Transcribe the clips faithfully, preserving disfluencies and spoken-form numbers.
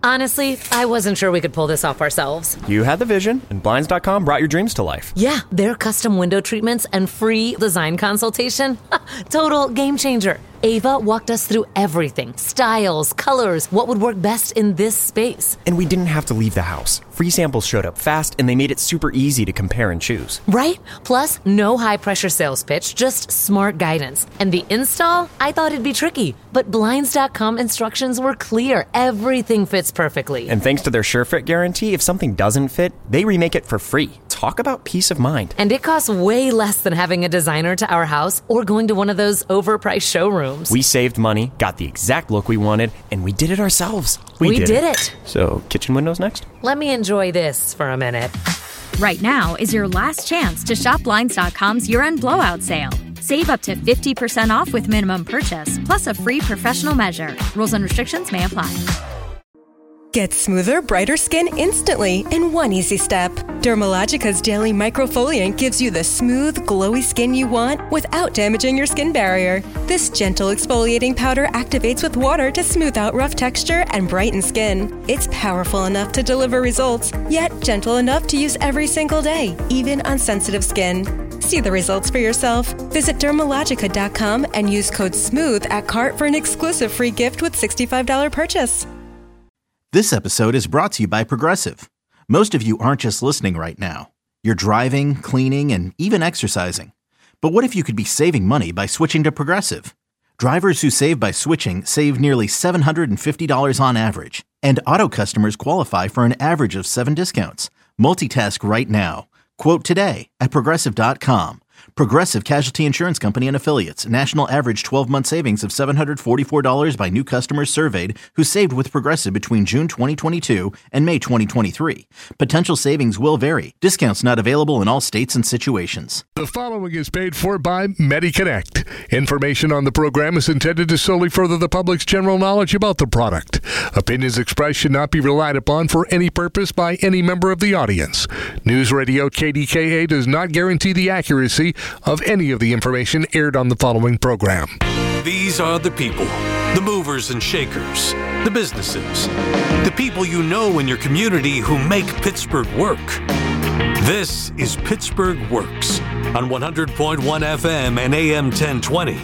Honestly, I wasn't sure we could pull this off ourselves. You had the vision, and Blinds dot com brought your dreams to life. Yeah, their custom window treatments and free design consultation. Total game changer. Ava walked us through everything. Styles, colors, what would work best in this space. And we didn't have to leave the house. Free samples showed up fast, and they made it super easy to compare and choose. Right? Plus, no high-pressure sales pitch, just smart guidance. And the install? I thought it'd be tricky. But Blinds dot com instructions were clear. Everything fits perfectly. And thanks to their SureFit guarantee, if something doesn't fit, they remake it for free. Talk about peace of mind. And it costs way less than having a designer to our house or going to one of those overpriced showrooms. We saved money, got the exact look we wanted, and we did it ourselves. We, we did, did it. it. So, kitchen windows next? Let me enjoy this for a minute. Right now is your last chance to shop Blinds dot com's year-end blowout sale. Save up to fifty percent off with minimum purchase, plus a free professional measure. Rules and restrictions may apply. Get smoother, brighter skin instantly in one easy step. Dermalogica's daily microfoliant gives you the smooth, glowy skin you want without damaging your skin barrier. This gentle exfoliating powder activates with water to smooth out rough texture and brighten skin. It's powerful enough to deliver results, yet gentle enough to use every single day, even on sensitive skin. See the results for yourself. Visit Dermalogica dot com and use code SMOOTH at cart for an exclusive free gift with sixty-five dollars purchase. This episode is brought to you by Progressive. Most of you aren't just listening right now. You're driving, cleaning, and even exercising. But what if you could be saving money by switching to Progressive? Drivers who save by switching save nearly seven hundred fifty dollars on average. And auto customers qualify for an average of seven discounts. Multitask right now. Quote today at Progressive dot com. Progressive Casualty Insurance Company and Affiliates. National average twelve-month savings of seven hundred forty-four dollars by new customers surveyed who saved with Progressive between June twenty twenty-two and May twenty twenty-three. Potential savings will vary. Discounts not available in all states and situations. The following is paid for by MediConnect. Information on the program is intended to solely further the public's general knowledge about the product. Opinions expressed should not be relied upon for any purpose by any member of the audience. News Radio K D K A does not guarantee the accuracy of any of the information aired on the following program. These are the people, the movers and shakers, the businesses, the people you know in your community who make Pittsburgh work. This is Pittsburgh Works on one hundred point one F M and A M ten twenty,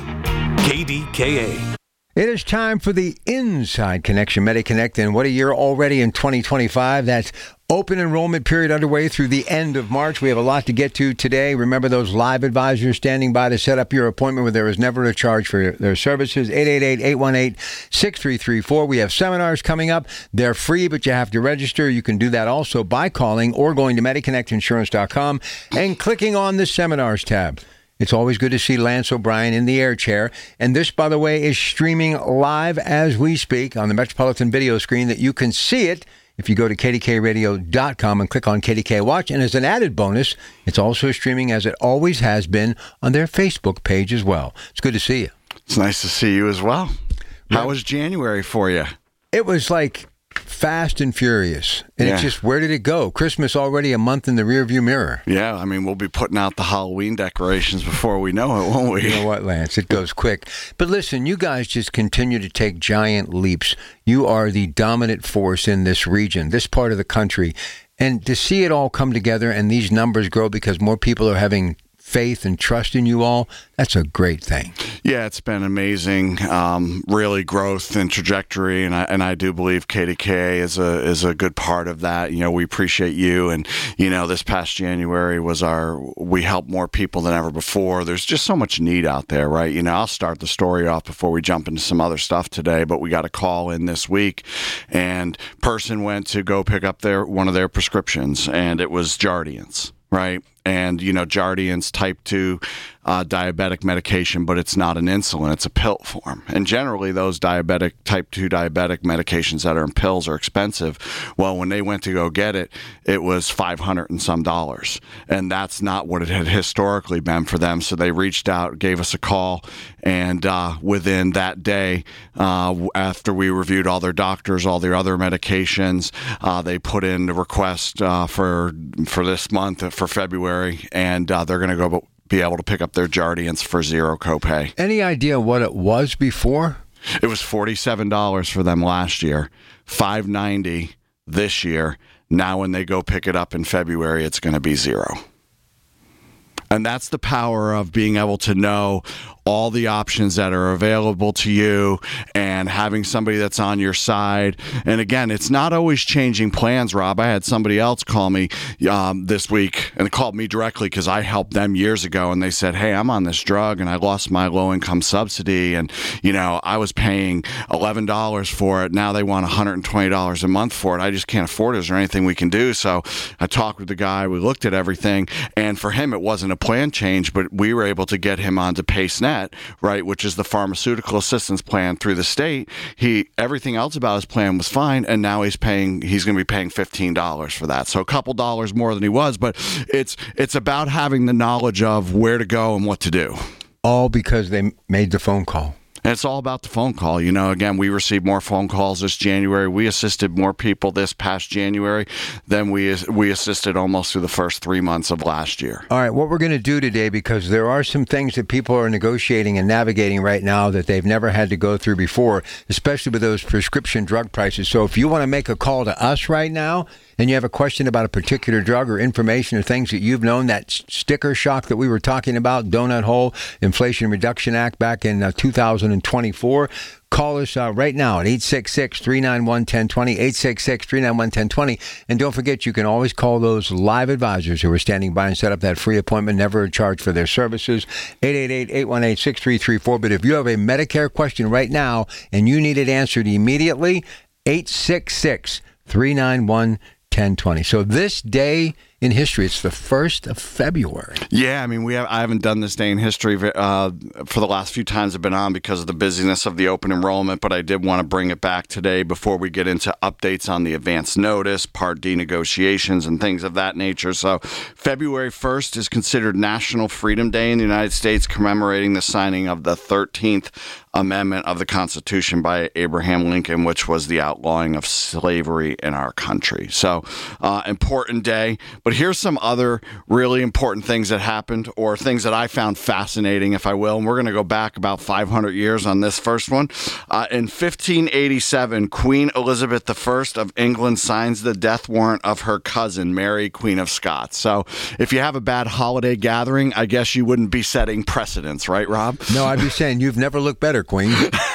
K D K A. It is time for the Inside Connection, MediConnect, and what a year already in twenty twenty-five. That's open enrollment period underway through the end of March. We have a lot to get to today. Remember those live advisors standing by to set up your appointment where there is never a charge for their services. eight eight eight, eight one eight, six three three four. We have seminars coming up. They're free, but you have to register. You can do that also by calling or going to Mediconnect Insurance dot com and clicking on the Seminars tab. It's always good to see Lance O'Brien in the air chair. And this, by the way, is streaming live as we speak on the Metropolitan video screen that you can see it if you go to K D K radio dot com and click on K D K Watch. And as an added bonus, it's also streaming, as it always has been, on their Facebook page as well. It's good to see you. It's nice to see you as well. How Yeah. was January for you? It was like fast and furious. And Yeah. it's just, where did it go? Christmas already a month in the rearview mirror. Yeah, I mean, we'll be putting out the Halloween decorations before we know it, won't we? You know what, Lance? It goes quick. But listen, you guys just continue to take giant leaps. You are the dominant force in this region, this part of the country. And to see it all come together and these numbers grow because more people are having faith and trust in you all, that's a great thing. Yeah, it's been amazing, um, really growth and trajectory, and I and I do believe K D K is a is a good part of that. You know, we appreciate you, and you know, this past January was our we helped more people than ever before. There's just so much need out there, right? You know, I'll start the story off before we jump into some other stuff today, but we got a call in this week, and person went to go pick up their one of their prescriptions, and it was Jardiance. Right. And, you know, Jardiance type two uh, diabetic medication, but it's not an insulin. It's a pill form. And generally, those diabetic type two diabetic medications that are in pills are expensive. Well, when they went to go get it, it was five hundred and some dollars. And that's not what it had historically been for them. So they reached out, gave us a call. And uh, within that day, uh, after we reviewed all their doctors, all their other medications, uh, they put in the request uh, for for this month, for February, and uh, they're going to go be able to pick up their Jardiance for zero copay. Any idea what it was before? It was forty-seven dollars for them last year. five ninety this year. Now when they go pick it up in February, it's going to be zero. And that's the power of being able to know all the options that are available to you and having somebody that's on your side. And again, it's not always changing plans, Rob. I had somebody else call me um, this week and called me directly because I helped them years ago. And they said, hey, I'm on this drug and I lost my low-income subsidy. And, you know, I was paying eleven dollars for it. Now they want one hundred twenty dollars a month for it. I just can't afford it. Is there anything we can do? So I talked with the guy. We looked at everything. And for him, it wasn't a plan change, but we were able to get him onto PaceNet, right, which is the pharmaceutical assistance plan through the state. He everything else about his plan was fine, and now he's paying. He's going to be paying fifteen dollars for that, so a couple dollars more than he was. But it's it's about having the knowledge of where to go and what to do. All because they made the phone call. And it's all about the phone call. You know, again, we received more phone calls this January. We assisted more people this past January than we we assisted almost through the first three months of last year. All right, what we're going to do today, because there are some things that people are negotiating and navigating right now that they've never had to go through before, especially with those prescription drug prices. So if you want to make a call to us right now, and you have a question about a particular drug or information or things that you've known, that sticker shock that we were talking about, Donut Hole, Inflation Reduction Act back in uh, two thousand twenty-four, call us uh, right now at eight six six, three nine one, one zero two zero, eight six six, three nine one, one zero two zero. And don't forget, you can always call those live advisors who are standing by and set up that free appointment, never a charge for their services, eight eight eight, eight one eight, six three three four. But if you have a Medicare question right now and you need it answered immediately, eight six six, three nine one, ten twenty. So this day in history, it's the first of February. Yeah, I mean, we have. I haven't done this day in history uh, for the last few times I've been on because of the busyness of the open enrollment, but I did want to bring it back today before we get into updates on the advance notice, Part D negotiations, and things of that nature. So February first is considered National Freedom Day in the United States, commemorating the signing of the thirteenth Amendment of the Constitution by Abraham Lincoln, which was the outlawing of slavery in our country. So uh, important day. But here's some other really important things that happened, or things that I found fascinating, if I will. And we're going to go back about five hundred years on this first one. Uh, in fifteen eighty-seven, Queen Elizabeth the First of England signs the death warrant of her cousin, Mary, Queen of Scots. So if you have a bad holiday gathering, I guess you wouldn't be setting precedents, right, Rob? No, I'd be saying you've never looked better, Queen.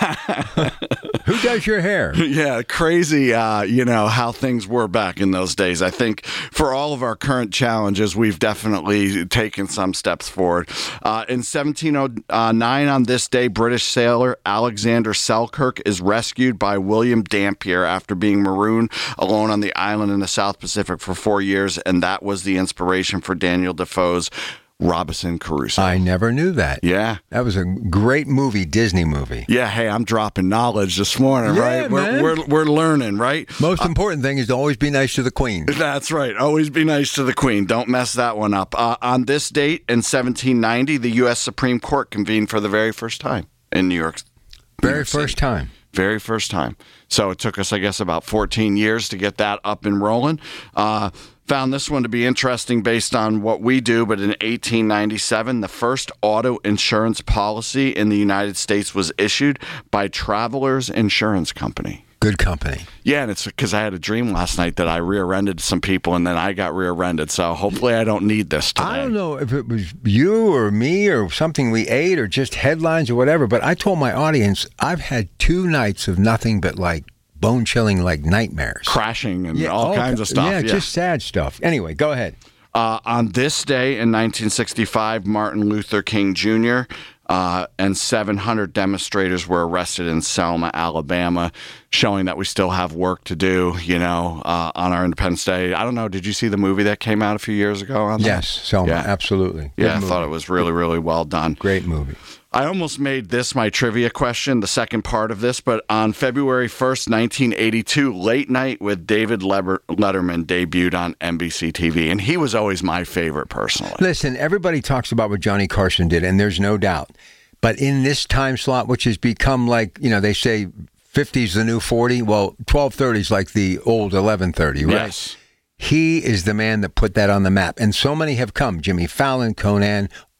Who does your hair? Yeah, crazy, uh, you know, how things were back in those days. I think for all of our current challenges, we've definitely taken some steps forward. Uh, in seventeen oh nine, on this day, British sailor Alexander Selkirk is rescued by William Dampier after being marooned alone on the island in the South Pacific for four years, and that was the inspiration for Daniel Defoe's Robinson Crusoe. I never knew that. Yeah. That was a great movie, Disney movie. Yeah, hey, I'm dropping knowledge this morning, yeah, right? Man. We're, we're we're learning, right? Most uh, important thing is to always be nice to the Queen. That's right. Always be nice to the Queen. Don't mess that one up. Uh, on this date in seventeen ninety, the U S Supreme Court convened for the very first time in New York. New Very York first City. time. Very first time. So it took us, I guess, about fourteen years to get that up and rolling. Uh, found this one to be interesting based on what we do, but in eighteen ninety-seven, the first auto insurance policy in the United States was issued by Travelers Insurance Company. Good company. Yeah, and it's because I had a dream last night that I rear-ended some people, and then I got rear-ended. So hopefully I don't need this today. I don't know if it was you or me or something we ate or just headlines or whatever, but I told my audience I've had two nights of nothing but like bone-chilling like nightmares. Crashing and yeah, all, all kinds of stuff. Yeah, yeah, just sad stuff. Anyway, go ahead. Uh, on this day in nineteen sixty-five, Martin Luther King Junior Uh, and seven hundred demonstrators were arrested in Selma, Alabama, showing that we still have work to do, you know, uh, on our Independence Day. I don't know, did you see the movie that came out a few years ago on that? Yes, Selma, yeah. absolutely. Good yeah, movie. I thought it was really, really well done. Great movie. I almost made this my trivia question, the second part of this, but on February first, nineteen eighty-two, Late Night with David Leber- Letterman debuted on N B C T V, and he was always my favorite personally. Listen, everybody talks about what Johnny Carson did, and there's no doubt. But in this time slot, which has become like, you know, they say fifty's the new forty, well, twelve thirty is like the old eleven thirty, right? Yes. He is the man that put that on the map, and so many have come. Jimmy Fallon, Conan,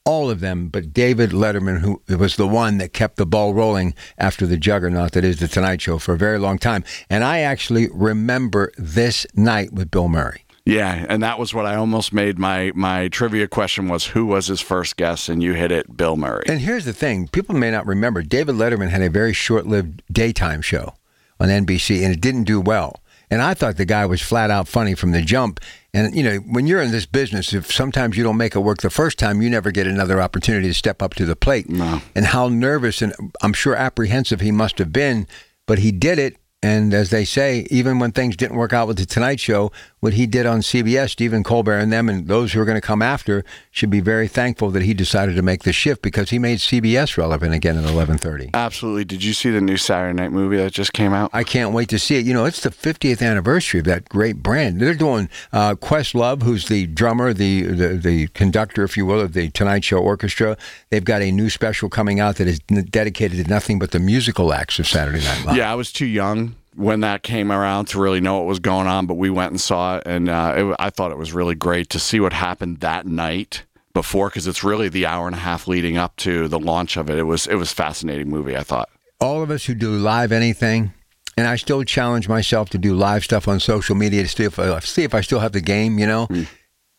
all of them, but David Letterman, who was the one that kept the ball rolling after the juggernaut that is The Tonight Show for a very long time. And I actually remember this night with Bill Murray. Yeah, and that was what I almost made my, my trivia question was, who was his first guest? And you hit it, Bill Murray. And here's the thing. People may not remember, David Letterman had a very short-lived daytime show on N B C, and it didn't do well. And I thought the guy was flat out funny from the jump. And, you know, when you're in this business, if sometimes you don't make it work the first time, you never get another opportunity to step up to the plate. No. And how nervous and I'm sure apprehensive he must have been, but he did it. And as they say, even when things didn't work out with The Tonight Show, what he did on C B S, Stephen Colbert and them and those who are going to come after should be very thankful that he decided to make the shift because he made C B S relevant again at eleven thirty. Absolutely. Did you see the new Saturday Night movie that just came out? I can't wait to see it. You know, it's the fiftieth anniversary of that great brand. They're doing uh, Questlove, who's the drummer, the, the the conductor, if you will, of the Tonight Show Orchestra. They've got a new special coming out that is dedicated to nothing but the musical acts of Saturday Night Live. Yeah, I was too young when that came around to really know what was going on, but we went and saw it, and uh, it, I thought it was really great to see what happened that night before, because it's really the hour and a half leading up to the launch of it. It was it was a fascinating movie, I thought. All of us who do live anything, and I still challenge myself to do live stuff on social media to see if I, see if I still have the game, you know, mm.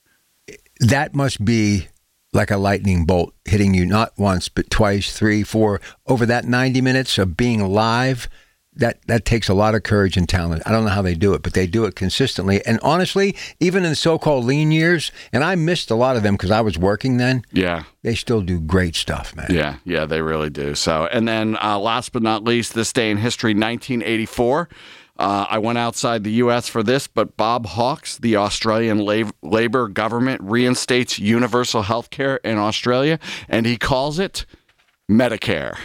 that must be like a lightning bolt hitting you not once, but twice, three, four, over that ninety minutes of being live. That that takes a lot of courage and talent. I don't know how they do it, but they do it consistently. And honestly, even in the so-called lean years, and I missed a lot of them because I was working then. Yeah. They still do great stuff, man. Yeah, yeah, they really do. So, and then uh, last but not least, this day in history, nineteen eighty-four. Uh, I went outside the U S for this, but Bob Hawke, the Australian lab- Labor government, reinstates universal health care in Australia, and he calls it Medicare.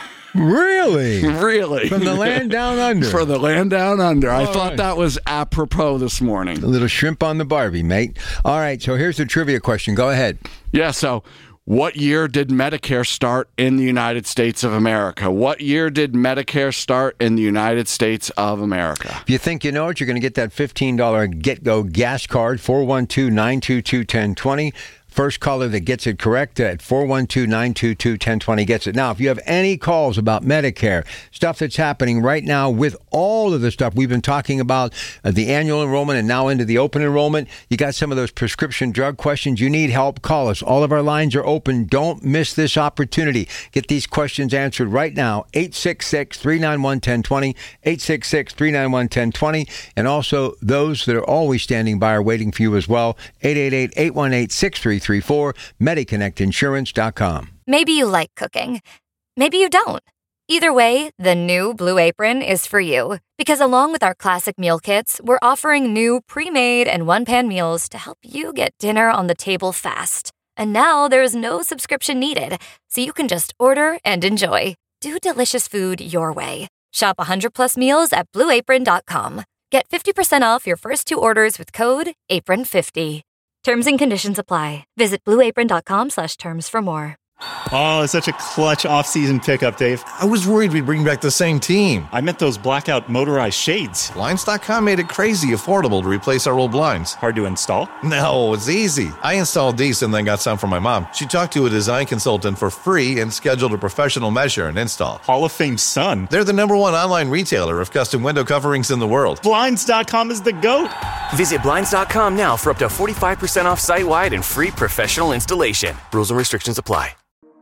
Really? Really? From the land down under. For the land down under. All I thought right. that was apropos this morning. A little shrimp on the Barbie, mate. All right, so here's the trivia question. Go ahead. Yeah, so what year did Medicare start in the United States of America? What year did Medicare start in the United States of America? If you think you know it, you're going to get that fifteen dollars Get-Go gas card, four one two, nine two two, one zero two zero. First caller that gets it correct at four one two, nine two two, one zero two zero gets it. Now, if you have any calls about Medicare, stuff that's happening right now with all of the stuff we've been talking about, uh, the annual enrollment and now into the open enrollment, you got some of those prescription drug questions, you need help, call us. All of our lines are open. Don't miss this opportunity. Get these questions answered right now. eight six six, three nine one, one zero two zero, eight six six, three nine one, one zero two zero. And also those that are always standing by are waiting for you as well. eight eight eight, eight one eight, six three three four, Mediconnect Insurance dot com. Maybe you like cooking. Maybe you don't. Either way, the new Blue Apron is for you. Because along with our classic meal kits, we're offering new pre-made and one-pan meals to help you get dinner on the table fast. And now there's no subscription needed, so you can just order and enjoy. Do delicious food your way. Shop one hundred plus meals at blue apron dot com. Get fifty percent off your first two orders with code apron fifty. Terms and conditions apply. Visit blue apron dot com slash terms for more. Oh, it's such a clutch off-season pickup, Dave. I was worried we'd bring back the same team. I meant those blackout motorized shades. Blinds dot com made it crazy affordable to replace our old blinds. Hard to install? No, it's easy. I installed these and then got some for my mom. She talked to a design consultant for free and scheduled a professional measure and install. Hall of Fame son. They're the number one online retailer of custom window coverings in the world. Blinds dot com is the GOAT. Visit Blinds dot com now for up to forty-five percent off site-wide and free professional installation. Rules and restrictions apply.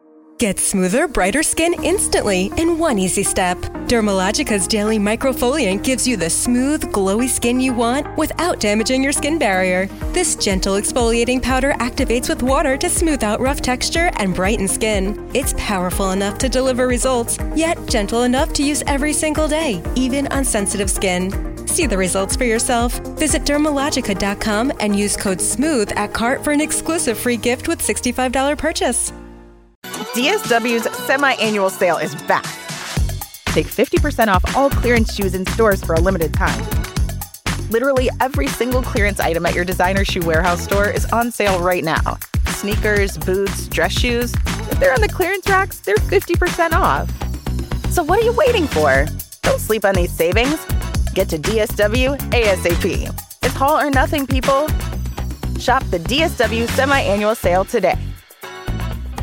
Get smoother, brighter skin instantly in one easy step. Dermalogica's Daily Microfoliant gives you the smooth, glowy skin you want without damaging your skin barrier. This gentle exfoliating powder activates with water to smooth out rough texture and brighten skin. It's powerful enough to deliver results, yet gentle enough to use every single day, even on sensitive skin. See the results for yourself. Visit dermalogica dot com and use code SMOOTH at cart for an exclusive free gift with sixty-five dollars purchase. D S W's semi-annual sale is back. Take fifty percent off all clearance shoes in stores for a limited time. Literally every single clearance item at your designer shoe warehouse store is on sale right now. Sneakers, boots, dress shoes. If they're on the clearance racks, they're fifty percent off. So what are you waiting for? Don't sleep on these savings. Get to D S W ASAP. It's all or nothing, people. Shop the D S W semi-annual sale today.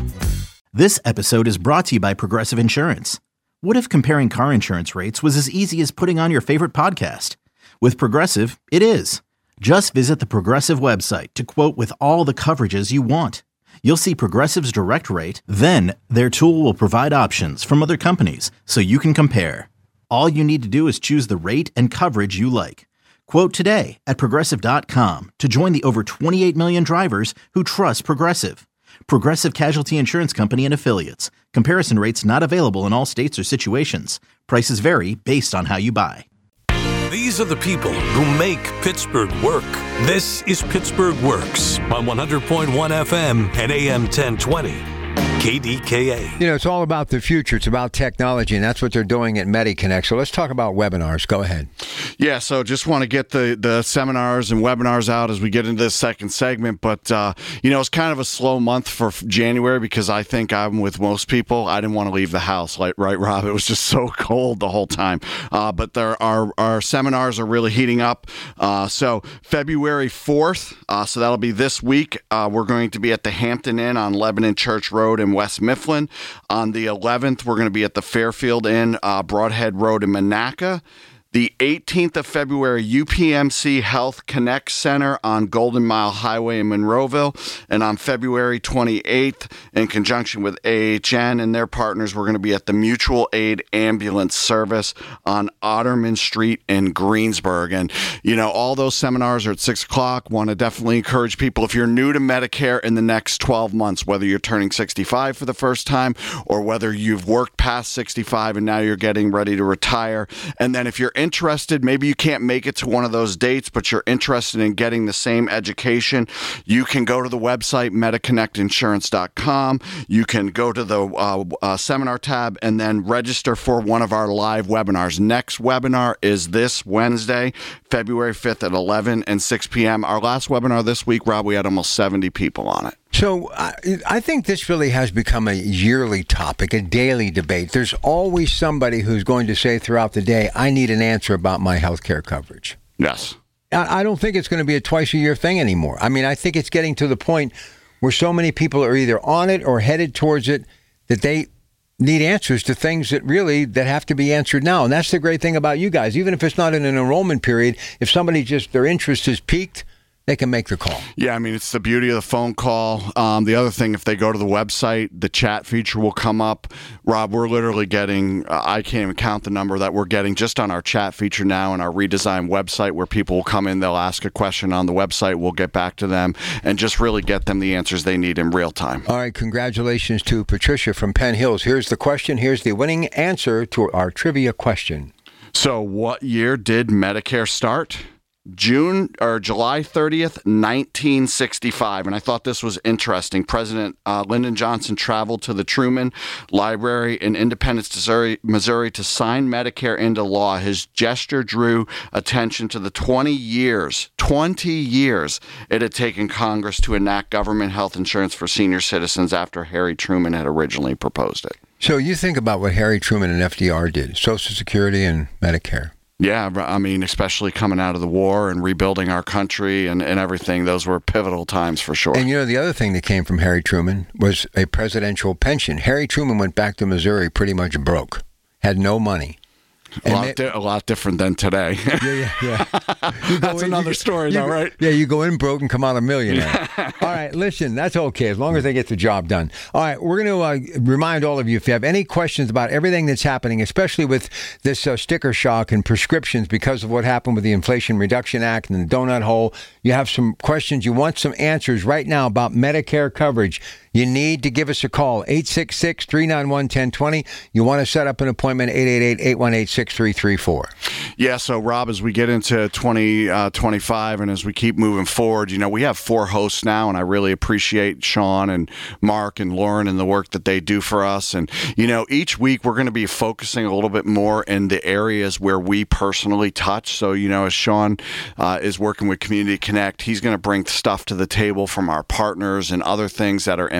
This episode is brought to you by Progressive Insurance. What if comparing car insurance rates was as easy as putting on your favorite podcast? With Progressive, it is. Just visit the Progressive website to quote with all the coverages you want. You'll see Progressive's direct rate, then their tool will provide options from other companies so you can compare. All you need to do is choose the rate and coverage you like. Quote today at Progressive dot com to join the over twenty-eight million drivers who trust Progressive. Progressive Casualty Insurance Company and Affiliates. Comparison rates not available in all states or situations. Prices vary based on how you buy. These are the people who make Pittsburgh work. This is Pittsburgh Works on one hundred point one F M and A M ten twenty. K D K A. You know, it's all about the future. It's about technology, and that's what they're doing at MediConnect. So let's talk about webinars. Go ahead. Yeah, so just want to get the, the seminars and webinars out as we get into this second segment. But, uh, you know, it's kind of a slow month for January because I think I'm with most people. I didn't want to leave the house, like, right, Rob? It was just so cold the whole time. Uh, but there are, our seminars are really heating up. Uh, so February fourth, uh, so that'll be this week. Uh, we're going to be at the Hampton Inn on Lebanon Church Road in West Mifflin. On the eleventh, we're going to be at the Fairfield Inn, uh, Broadhead Road in Monaca. The eighteenth of February, U P M C Health Connect Center on Golden Mile Highway in Monroeville. And on February twenty-eighth, in conjunction with A H N and their partners, we're going to be at the Mutual Aid Ambulance Service on Otterman Street in Greensburg. And, you know, all those seminars are at six o'clock. Want to definitely encourage people, if you're new to Medicare in the next twelve months, whether you're turning sixty-five for the first time or whether you've worked past sixty-five and now you're getting ready to retire. And then if you're interested, maybe you can't make it to one of those dates, but you're interested in getting the same education, you can go to the website, Mediconnect Insurance dot com. You can go to the uh, uh, seminar tab and then register for one of our live webinars. Next webinar is this Wednesday, February fifth at eleven and six p.m. Our last webinar this week, Rob, we had almost seventy people on it. So I, I think this really has become a yearly topic, a daily debate. There's always somebody who's going to say throughout the day, I need an answer about my health care coverage. Yes. I, I don't think it's going to be a twice-a-year thing anymore. I mean, I think it's getting to the point where so many people are either on it or headed towards it that they need answers to things that really that have to be answered now. And that's the great thing about you guys. Even if it's not in an enrollment period, if somebody just, their interest is piqued, they can make the call. Yeah, I mean, it's the beauty of the phone call. Um, the other thing, if they go to the website, the chat feature will come up. Rob, we're literally getting, uh, I can't even count the number that we're getting just on our chat feature now and our redesigned website where people will come in, they'll ask a question on the website, we'll get back to them and just really get them the answers they need in real time. All right, congratulations to Patricia from Penn Hills. Here's the question. Here's the winning answer to our trivia question. So what year did Medicare start? June or July thirtieth, nineteen sixty-five. And I thought this was interesting. President uh, Lyndon Johnson traveled to the Truman Library in Independence, Missouri, Missouri to sign Medicare into law. His gesture drew attention to the twenty years, twenty years it had taken Congress to enact government health insurance for senior citizens after Harry Truman had originally proposed it. So you think about what Harry Truman and F D R did, Social Security and Medicare. Yeah, I mean, especially coming out of the war and rebuilding our country and, and everything, those were pivotal times for sure. And, you know, the other thing that came from Harry Truman was a presidential pension. Harry Truman went back to Missouri pretty much broke, had no money. A lot, di- a lot different than today. Yeah, yeah, yeah. That's in, another you, story, you, though, right? Yeah, you go in broke and come out a millionaire. All right, listen, that's okay as long as they get the job done. All right, we're going to uh, remind all of you, if you have any questions about everything that's happening, especially with this uh, sticker shock and prescriptions because of what happened with the Inflation Reduction Act and the donut hole, you have some questions, you want some answers right now about Medicare coverage, you need to give us a call, eight six six, three nine one, one zero two zero. You want to set up an appointment, eight eight eight, eight one eight, six three three four. Yeah, so Rob, as we get into twenty twenty-five and as we keep moving forward, you know, we have four hosts now, and I really appreciate Sean and Mark and Lauren and the work that they do for us. And, you know, each week we're going to be focusing a little bit more in the areas where we personally touch. So, you know, as Sean uh, is working with Community Connect, he's going to bring stuff to the table from our partners and other things that are impactful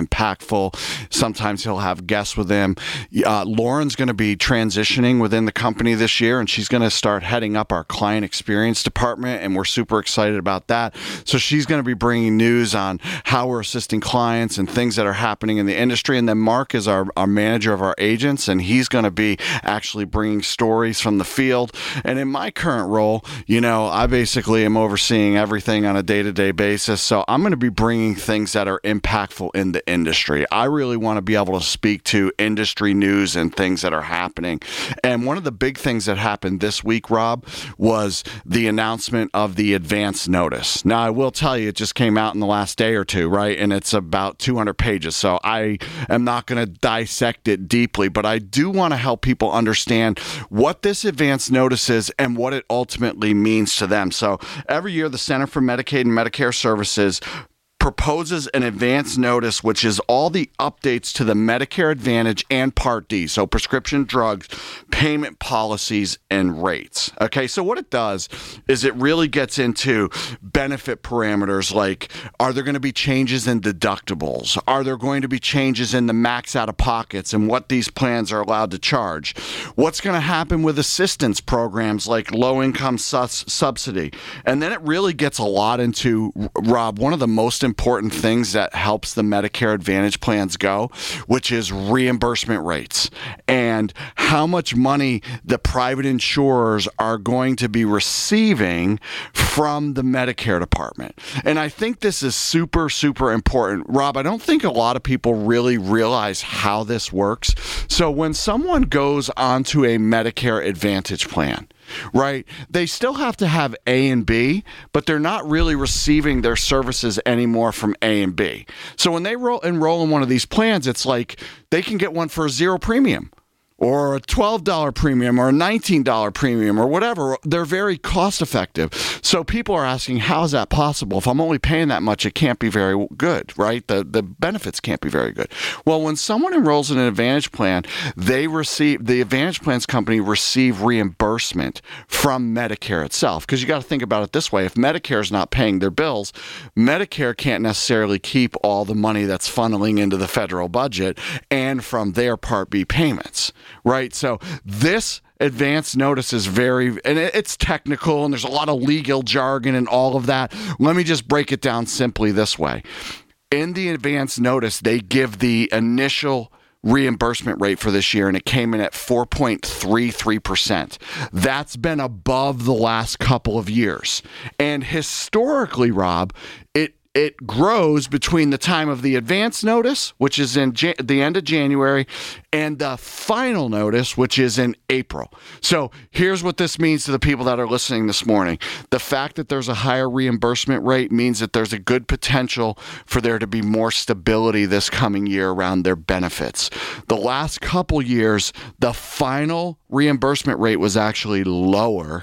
impactful. Sometimes he'll have guests with him. Uh, Lauren's going to be transitioning within the company this year, and she's going to start heading up our client experience department, and we're super excited about that. So she's going to be bringing news on how we're assisting clients and things that are happening in the industry. And then Mark is our, our manager of our agents, and he's going to be actually bringing stories from the field. And in my current role, you know, I basically am overseeing everything on a day-to-day basis. So I'm going to be bringing things that are impactful in the industry. I really want to be able to speak to industry news and things that are happening. And one of the big things that happened this week, Rob, was the announcement of the advance notice. Now, I will tell you, it just came out in the last day or two, right? And it's about two hundred pages. So I am not going to dissect it deeply, but I do want to help people understand what this advance notice is and what it ultimately means to them. So every year, the Center for Medicaid and Medicare Services proposes an advance notice, which is all the updates to the Medicare Advantage and Part D, so prescription drugs, payment policies, and rates. Okay, so what it does is it really gets into benefit parameters like, are there going to be changes in deductibles? Are there going to be changes in the max out-of-pockets and what these plans are allowed to charge? What's going to happen with assistance programs like low-income sus- subsidy? And then it really gets a lot into, Rob, one of the most important important things that helps the Medicare Advantage plans go, which is reimbursement rates and how much money the private insurers are going to be receiving from the Medicare department. And I think this is super, super important. Rob, I don't think a lot of people really realize how this works. So when someone goes onto a Medicare Advantage plan, right, they still have to have A and B, but they're not really receiving their services anymore from A and B. So when they roll, enroll in one of these plans, it's like they can get one for a zero premium, or a twelve dollars premium, or a nineteen dollars premium, or whatever. They're very cost effective. So people are asking, how is that possible? If I'm only paying that much, it can't be very good, right? The the benefits can't be very good. Well, when someone enrolls in an Advantage plan, they receive, the Advantage Plans company receive reimbursement from Medicare itself. Because you got to think about it this way. If Medicare is not paying their bills, Medicare can't necessarily keep all the money that's funneling into the federal budget and from their Part B payments. Right. So this advance notice is very, and it's technical and there's a lot of legal jargon and all of that. Let me just break it down simply this way. In the advance notice, they give the initial reimbursement rate for this year, and it came in at four point three three percent. That's been above the last couple of years. And historically, Rob, it It grows between the time of the advance notice, which is in Jan- the end of January, and the final notice, which is in April. So here's what this means to the people that are listening this morning. The fact that there's a higher reimbursement rate means that there's a good potential for there to be more stability this coming year around their benefits. The last couple years, the final reimbursement rate was actually lower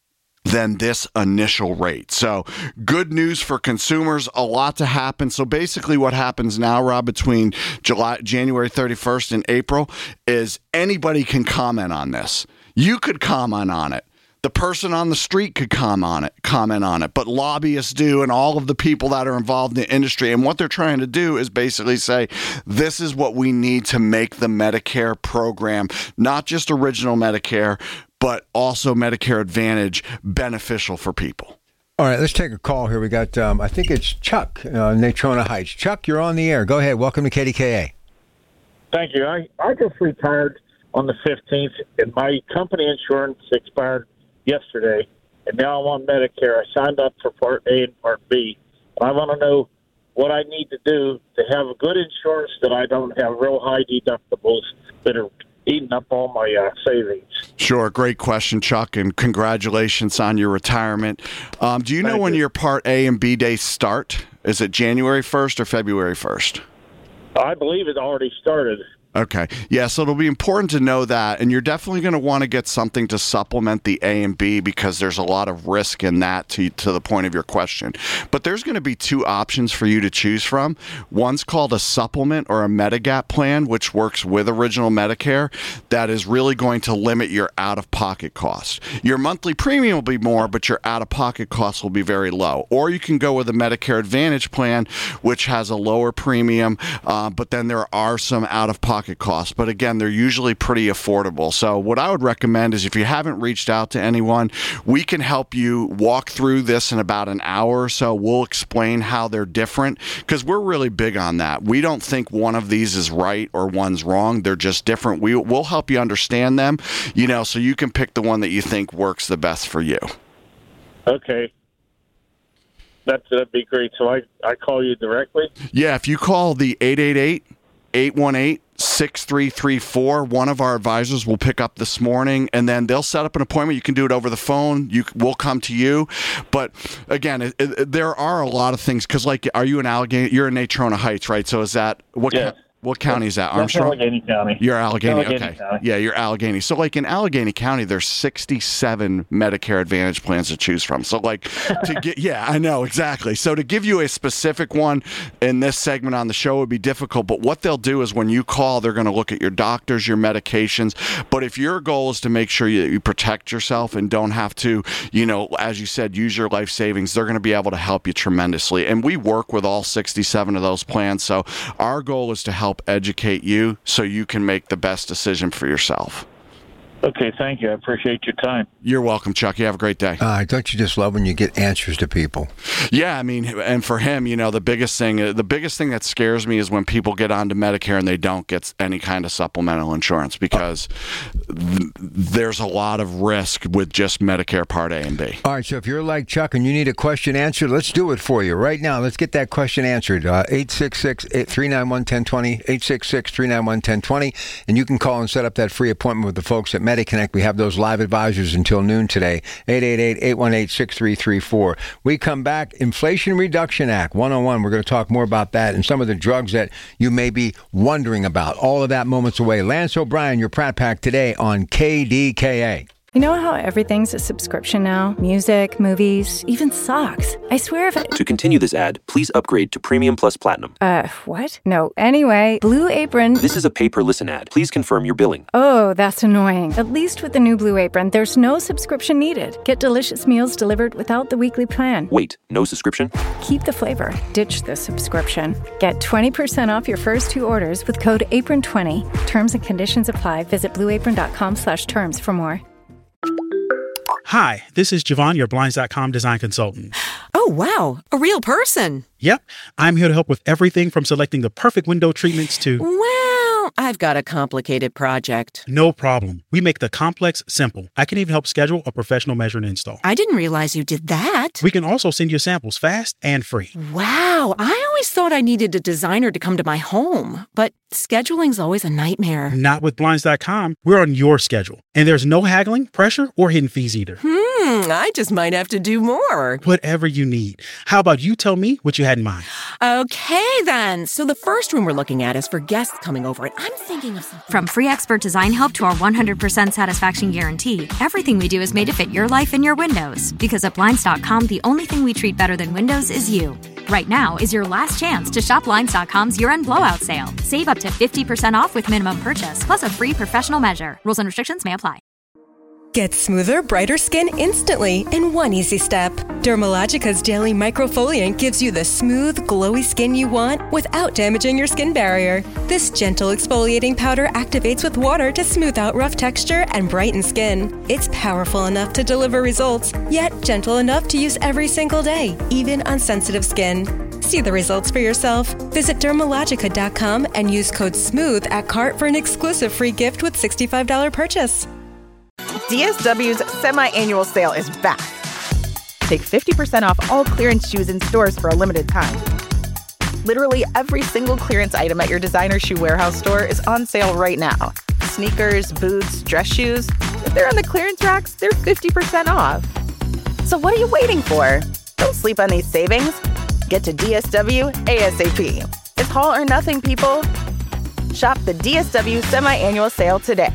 than this initial rate. So good news for consumers, a lot to happen. So basically what happens now, Rob, between July, January thirty-first and April is anybody can comment on this. You could comment on it. The person on the street could comment on it, comment on it, but lobbyists do, and all of the people that are involved in the industry. And what they're trying to do is basically say, this is what we need to make the Medicare program, not just original Medicare, but also Medicare Advantage, beneficial for people. All right, let's take a call here. We got, um, I think it's Chuck, uh, Natrona Heights. Chuck, you're on the air. Go ahead. Welcome to K D K A. Thank you. I, I just retired on the fifteenth, and my company insurance expired yesterday, and now I'm on Medicare. I signed up for Part A and Part B. And I want to know what I need to do to have a good insurance that I don't have real high deductibles that are eating up all my uh, savings. Sure. Great question, Chuck, and congratulations on your retirement. Um, do you know Thank when you. your Part A and B days start? Is it January first or February first? I believe it already started. Okay. Yeah, so it'll be important to know that, and you're definitely going to want to get something to supplement the A and B because there's a lot of risk in that to, to the point of your question. But there's going to be two options for you to choose from. One's called a supplement or a Medigap plan, which works with Original Medicare. That is really going to limit your out-of-pocket costs. Your monthly premium will be more, but your out-of-pocket costs will be very low. Or you can go with a Medicare Advantage plan, which has a lower premium, uh, but then there are some out-of-pocket costs, but again, they're usually pretty affordable. So what I would recommend is if you haven't reached out to anyone, we can help you walk through this in about an hour or so. We'll explain how they're different because we're really big on that. We don't think one of these is right or one's wrong. They're just different. We, we'll help you understand them, you know, so you can pick the one that you think works the best for you. Okay. That's, that'd be great. So I, I call you directly? Yeah, if you call the eight eight eight, eight one eight, six three three four, one of our advisors will pick up this morning, and then they'll set up an appointment. You can do it over the phone. You We'll come to you. But again, it, it, there are a lot of things because, like, are you in Allegheny? You're in Natrona Heights, right? So is that what? Yes. Ca- What county is that? Armstrong? That's Allegheny County. You're Allegheny, Allegheny okay. County. Yeah, you're Allegheny. So, like, in Allegheny County, there's sixty-seven Medicare Advantage plans to choose from. So, like, to get, yeah, I know, exactly. So, to give you a specific one in this segment on the show would be difficult, but what they'll do is when you call, they're going to look at your doctors, your medications. But if your goal is to make sure you, you protect yourself and don't have to, you know, as you said, use your life savings, they're going to be able to help you tremendously. And we work with all sixty-seven of those plans. So, our goal is to help educate you you so you can make the best decision for yourself. Okay, thank you. I appreciate your time. You're welcome, Chuck. You have a great day. Uh, don't you just love when you get answers to people? Yeah, I mean, and for him, you know, the biggest thing, the biggest thing that scares me is when people get onto Medicare and they don't get any kind of supplemental insurance because th- there's a lot of risk with just Medicare Part A and B. All right, so if you're like Chuck and you need a question answered, let's do it for you right now. Let's get that question answered. Uh, eight six six, three nine one, one zero two zero, eight six six, three nine one, one zero two zero, and you can call and set up that free appointment with the folks at MediConnect. We have those live advisors until noon today. eight eight eight, eight one eight, six three three four. We come back. Inflation Reduction Act one oh one. We're going to talk more about that and some of the drugs that you may be wondering about. All of that moments away. Lance O'Brien, your Pratt Pack today on K D K A. You know how everything's a subscription now? Music, movies, even socks. I swear if it... To continue this ad, please upgrade to Premium Plus Platinum. Uh, what? No. Anyway, Blue Apron... This is a pay-per-listen ad. Please confirm your billing. Oh, that's annoying. At least with the new Blue Apron, there's no subscription needed. Get delicious meals delivered without the weekly plan. Wait, no subscription? Keep the flavor. Ditch the subscription. Get twenty percent off your first two orders with code apron twenty. Terms and conditions apply. Visit blueapron.com slash terms for more. Hi, this is Javon, your Blinds dot com design consultant. Oh, wow. A real person. Yep. I'm here to help with everything from selecting the perfect window treatments to... Well, I've got a complicated project. No problem. We make the complex simple. I can even help schedule a professional measure and install. I didn't realize you did that. We can also send you samples fast and free. Wow. I always thought I needed a designer to come to my home, but scheduling's always a nightmare. Not with Blinds dot com. We're on your schedule. And there's no haggling, pressure, or hidden fees either. Hmm, I just might have to do more. Whatever you need. How about you tell me what you had in mind? Okay, then. So the first room we're looking at is for guests coming over, and I'm thinking of something. From free expert design help to our one hundred percent satisfaction guarantee, everything we do is made to fit your life and your windows. Because at Blinds dot com, the only thing we treat better than windows is you. Right now is your last chance to shop Blinds dot com's year-end blowout sale. Save up to fifty percent off with minimum purchase, plus a free professional measure. Rules and restrictions may apply. Get smoother, brighter skin instantly in one easy step. Dermalogica's Daily Microfoliant gives you the smooth, glowy skin you want without damaging your skin barrier. This gentle exfoliating powder activates with water to smooth out rough texture and brighten skin. It's powerful enough to deliver results, yet gentle enough to use every single day, even on sensitive skin. See the results for yourself. Visit Dermalogica dot com and use code SMOOTH at cart for an exclusive free gift with sixty-five dollars purchase. D S W's semi-annual sale is back. Take fifty percent off all clearance shoes in stores for a limited time. Literally every single clearance item at your designer shoe warehouse store is on sale right now. Sneakers, boots, dress shoes. If they're on the clearance racks, they're fifty percent off. So what are you waiting for? Don't sleep on these savings. Get to D S W ASAP. It's haul or nothing, people. Shop the D S W Semi-Annual Sale today.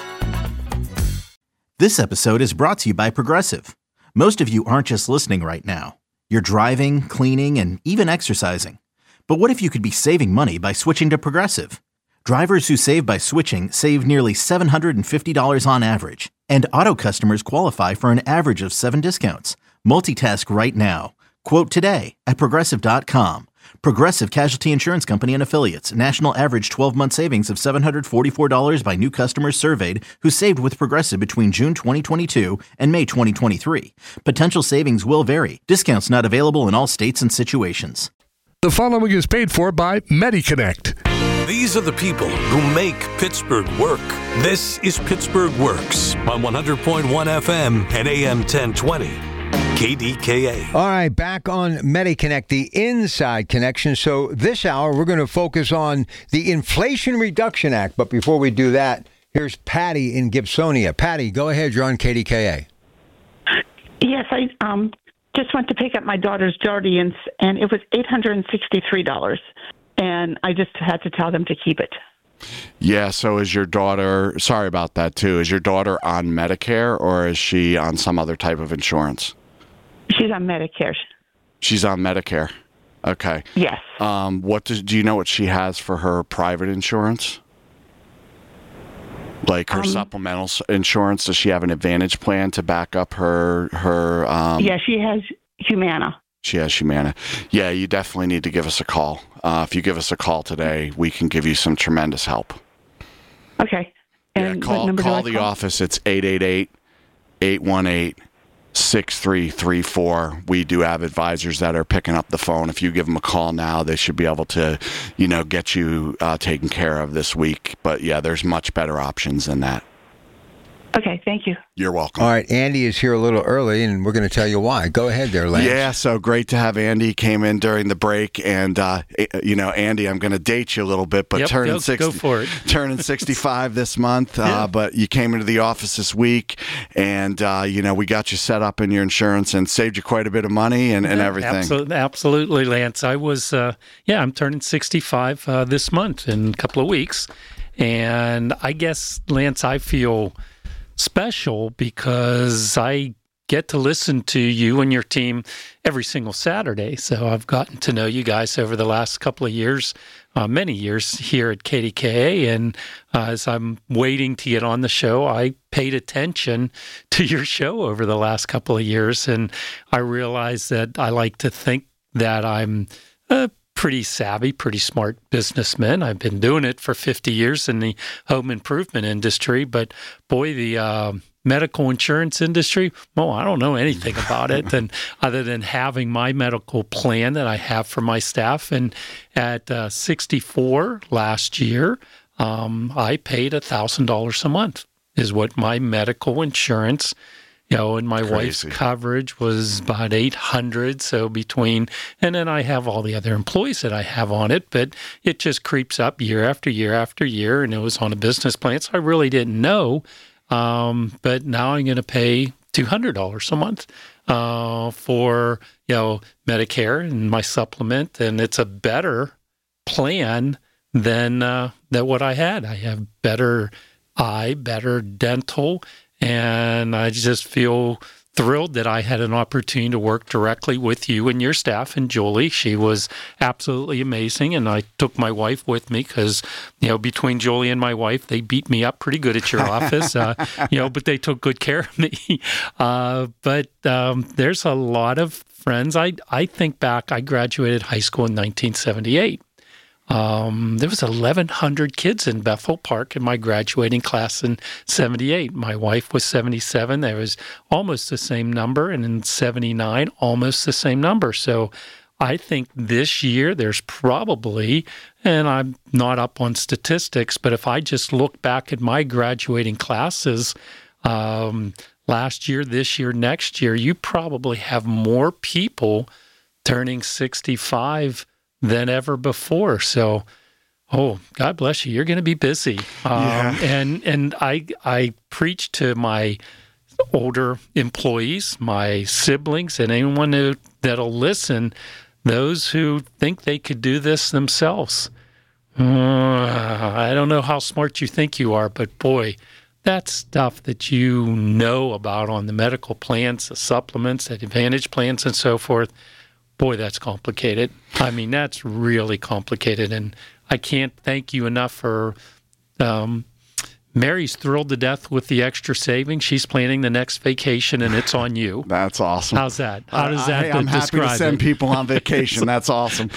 This episode is brought to you by Progressive. Most of you aren't just listening right now. You're driving, cleaning, and even exercising. But what if you could be saving money by switching to Progressive? Drivers who save by switching save nearly seven hundred fifty dollars on average. And auto customers qualify for an average of seven discounts. Multitask right now. Quote today at Progressive dot com. Progressive Casualty Insurance Company and Affiliates. National average twelve-month savings of seven hundred forty-four dollars by new customers surveyed who saved with Progressive between June twenty twenty-two and May twenty twenty-three. Potential savings will vary. Discounts not available in all states and situations. The following is paid for by MediConnect. These are the people who make Pittsburgh work. This is Pittsburgh Works on one hundred point one F M and A M ten twenty. K D K A. All right, back on MediConnect, the Inside Connection. So this hour, we're going to focus on the Inflation Reduction Act. But before we do that, here's Patty in Gibsonia. Patty, go ahead. You're on K D K A. Yes, I um, just went to pick up my daughter's Jardiance, and it was eight hundred sixty-three dollars. And I just had to tell them to keep it. Yeah, so is your daughter, sorry about that too, is your daughter on Medicare or is she on some other type of insurance? She's on Medicare. She's on Medicare. Okay. Yes. Um, what does, do you know what she has for her private insurance? Like her um, supplemental insurance? Does she have an Advantage plan to back up her her? Um, yeah, she has Humana. She has Humana. Yeah, you definitely need to give us a call. Uh, if you give us a call today, we can give you some tremendous help. Okay. And yeah, call, call the call? office. It's eight eight eight, eight one eight, six three three four. We do have advisors that are picking up the phone. If you give them a call now, they should be able to, you know, get you uh, taken care of this week. But yeah, there's much better options than that. Okay, thank you. You're welcome. All right, Andy is here a little early, and we're going to tell you why. Go ahead there, Lance. Yeah, so great to have Andy. Came in during the break, and, uh, you know, Andy, I'm going to date you a little bit, but yep, turning, go, sixty, go for it. turning sixty-five this month, yeah. uh, but you came into the office this week, and, uh, you know, we got you set up in your insurance and saved you quite a bit of money and, and everything. Absolutely, absolutely, Lance. I was, uh, yeah, I'm turning sixty-five uh, this month in a couple of weeks, and I guess, Lance, I feel special because I get to listen to you and your team every single Saturday. So I've gotten to know you guys over the last couple of years, uh, many years here at K D K A. And uh, as I'm waiting to get on the show, I paid attention to your show over the last couple of years. And I realized that I like to think that I'm a pretty savvy, pretty smart businessman. I've been doing it for fifty years in the home improvement industry, but boy, the uh, medical insurance industry, well, I don't know anything about it, and other than having my medical plan that I have for my staff. And at uh, sixty-four last year, um, I paid one thousand dollars a month is what my medical insurance, you know, and my Crazy. wife's coverage was about eight hundred. So between, and then I have all the other employees that I have on it, but it just creeps up year after year after year. And it was on a business plan. So I really didn't know. Um, but now I'm going to pay two hundred dollars a month uh, for, you know, Medicare and my supplement. And it's a better plan than, uh, than what I had. I have better eye, better dental. And I just feel thrilled that I had an opportunity to work directly with you and your staff and Julie. She was absolutely amazing. And I took my wife with me because, you know, between Julie and my wife, they beat me up pretty good at your office, uh, you know, but they took good care of me. Uh, but um, there's a lot of friends. I, I think back, I graduated high school in nineteen seventy-eight. Um, there was eleven hundred kids in Bethel Park in my graduating class in seventy-eight. My wife was seventy-seven. There was almost the same number. And in seventy-nine, almost the same number. So I think this year there's probably, and I'm not up on statistics, but if I just look back at my graduating classes, um, last year, this year, next year, you probably have more people turning sixty-five than ever before. So, oh, God bless you. You're going to be busy. Um, yeah. And and I I preach to my older employees, my siblings, and anyone who, that'll listen, those who think they could do this themselves. Uh, I don't know how smart you think you are, but boy, that's stuff that you know about on the medical plans, the supplements, the Advantage plans, and so forth. Boy, that's complicated. I mean, that's really complicated, and I can't thank you enough for. Um, Mary's thrilled to death with the extra savings. She's planning the next vacation, and it's on you. That's awesome. How's that? How does that I, I'm happy to send it? people on vacation. That's awesome.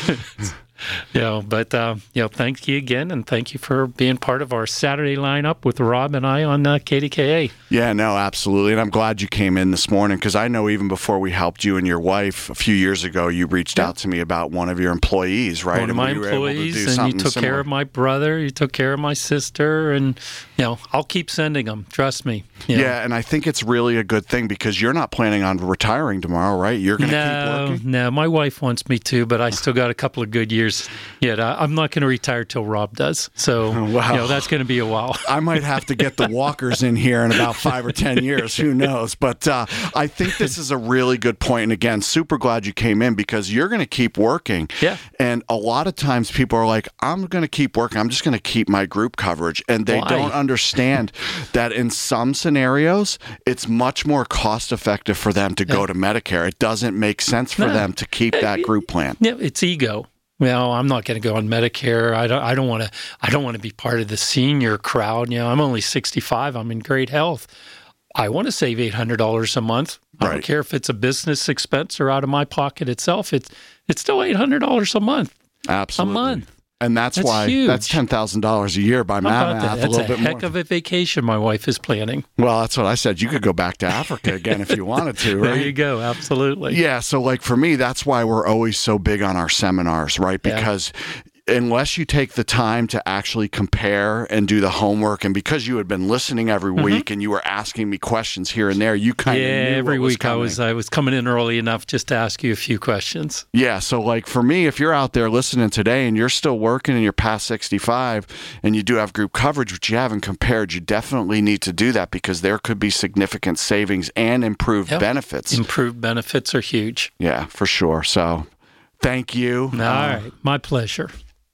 You know, but uh, you know, thank you again, and thank you for being part of our Saturday lineup with Rob and I on uh, K D K A. Yeah, no, absolutely, and I'm glad you came in this morning because I know even before we helped you and your wife a few years ago, you reached yeah. out to me about one of your employees, right? One of my and we employees, and you took similar. care of my brother, you took care of my sister, and you know, I'll keep sending them. Trust me. You know. Yeah, and I think it's really a good thing because you're not planning on retiring tomorrow, right? You're going to no, keep working. No, my wife wants me to, but I still got a couple of good years yet. I, I'm not going to retire till Rob does. So, wow. you know, that's going to be a while. I might have to get the walkers in here in about five or ten years. Who knows? But uh, I think this is a really good point. And again, super glad you came in because you're going to keep working. Yeah. And a lot of times people are like, I'm going to keep working. I'm just going to keep my group coverage. And they Why? don't understand that in some scenarios, it's much more cost effective for them to yeah. go to Medicare. It doesn't make sense for no. them to keep that group plan. Yeah, it's ego. Well, I'm not going to go on Medicare. I don't. I don't want to. I don't want to be part of the senior crowd. You know, I'm only sixty-five. I'm in great health. I want to save eight hundred dollars a month. I right. don't care if it's a business expense or out of my pocket itself. It's it's still eight hundred dollars a month. Absolutely. A month. And that's, that's why huge. That's ten thousand dollars a year by my math. That? A That's little a bit heck more. of a vacation my wife is planning. Well, that's what I said. You could go back to Africa again if you wanted to, right? There you go. Absolutely. Yeah. So, like for me, that's why we're always so big on our seminars, right? Because yeah. unless you take the time to actually compare and do the homework, and because you had been listening every mm-hmm. week and you were asking me questions here and there, you kind of yeah. knew every what was week coming. I was I was coming in early enough just to ask you a few questions. Yeah. So, like for me, if you're out there listening today and you're still working and you're past sixty-five and you do have group coverage, but you haven't compared, you definitely need to do that because there could be significant savings and improved yep. benefits. Improved benefits are huge. Yeah, for sure. So, thank you. All uh, right. My pleasure.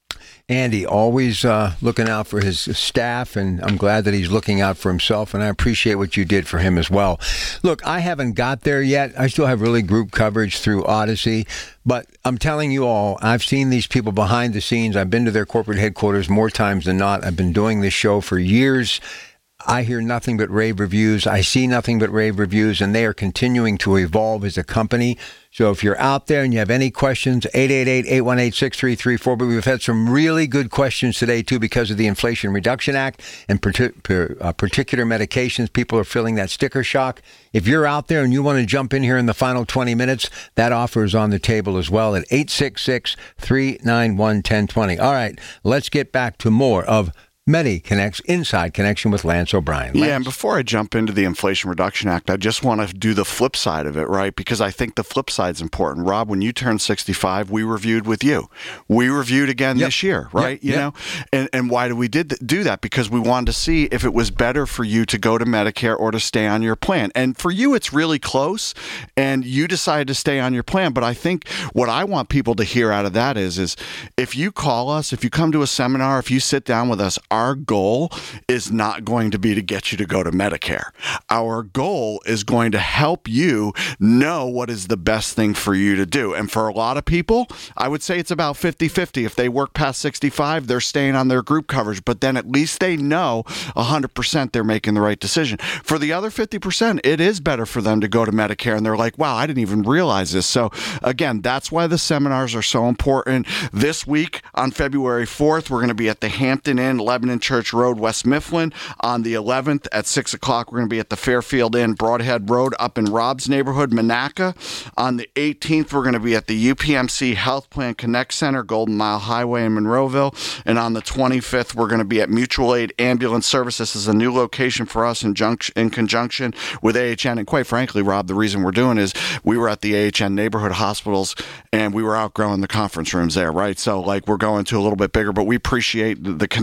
Andy, always uh, looking out for his staff, and I'm glad that he's looking out for himself, and I appreciate what you did for him as well. Look, I haven't got there yet. I still have really group coverage through Odyssey, but I'm telling you all, I've seen these people behind the scenes. I've been to their corporate headquarters more times than not. I've been doing this show for years. I hear nothing but rave reviews. I see nothing but rave reviews, and they are continuing to evolve as a company. So if you're out there and you have any questions, eight eight eight, eight one eight, six three three four. But we've had some really good questions today, too, because of the Inflation Reduction Act and partic- uh, particular medications. People are feeling that sticker shock. If you're out there and you want to jump in here in the final twenty minutes, that offer is on the table as well at eight six six, three nine one, one zero two zero. All right, let's get back to more of MediConnect's Inside Connection with Lance O'Brien. Lance? Yeah, and before I jump into the Inflation Reduction Act, I just want to do the flip side of it, right? Because I think the flip side is important. Rob, when you turned sixty-five, we reviewed with you. We reviewed again yep. this year, right? Yep. You yep. know, and and why did we did th- do that? Because we wanted to see if it was better for you to go to Medicare or to stay on your plan. And for you, it's really close, and you decided to stay on your plan. But I think what I want people to hear out of that is, is if you call us, if you come to a seminar, if you sit down with us, our goal is not going to be to get you to go to Medicare. Our goal is going to help you know what is the best thing for you to do. And for a lot of people, I would say it's about fifty-fifty. If they work past sixty-five, they're staying on their group coverage, but then at least they know one hundred percent they're making the right decision. For the other fifty percent, it is better for them to go to Medicare, and they're like, wow, I didn't even realize this. So again, that's why the seminars are so important. This week on February fourth, we're going to be at the Hampton Inn, Lebanon Church Road, West Mifflin. On the eleventh at six o'clock, we're going to be at the Fairfield Inn, Broadhead Road, up in Rob's neighborhood, Monaca. On the eighteenth, we're going to be at the U P M C Health Plan Connect Center, Golden Mile Highway in Monroeville. And on the twenty-fifth, we're going to be at Mutual Aid Ambulance Service. This is a new location for us in, junction, in conjunction with A H N. And quite frankly, Rob, the reason we're doing is we were at the A H N neighborhood hospitals, and we were outgrowing the conference rooms there, right? So, like, we're going to a little bit bigger, but we appreciate the, the connection that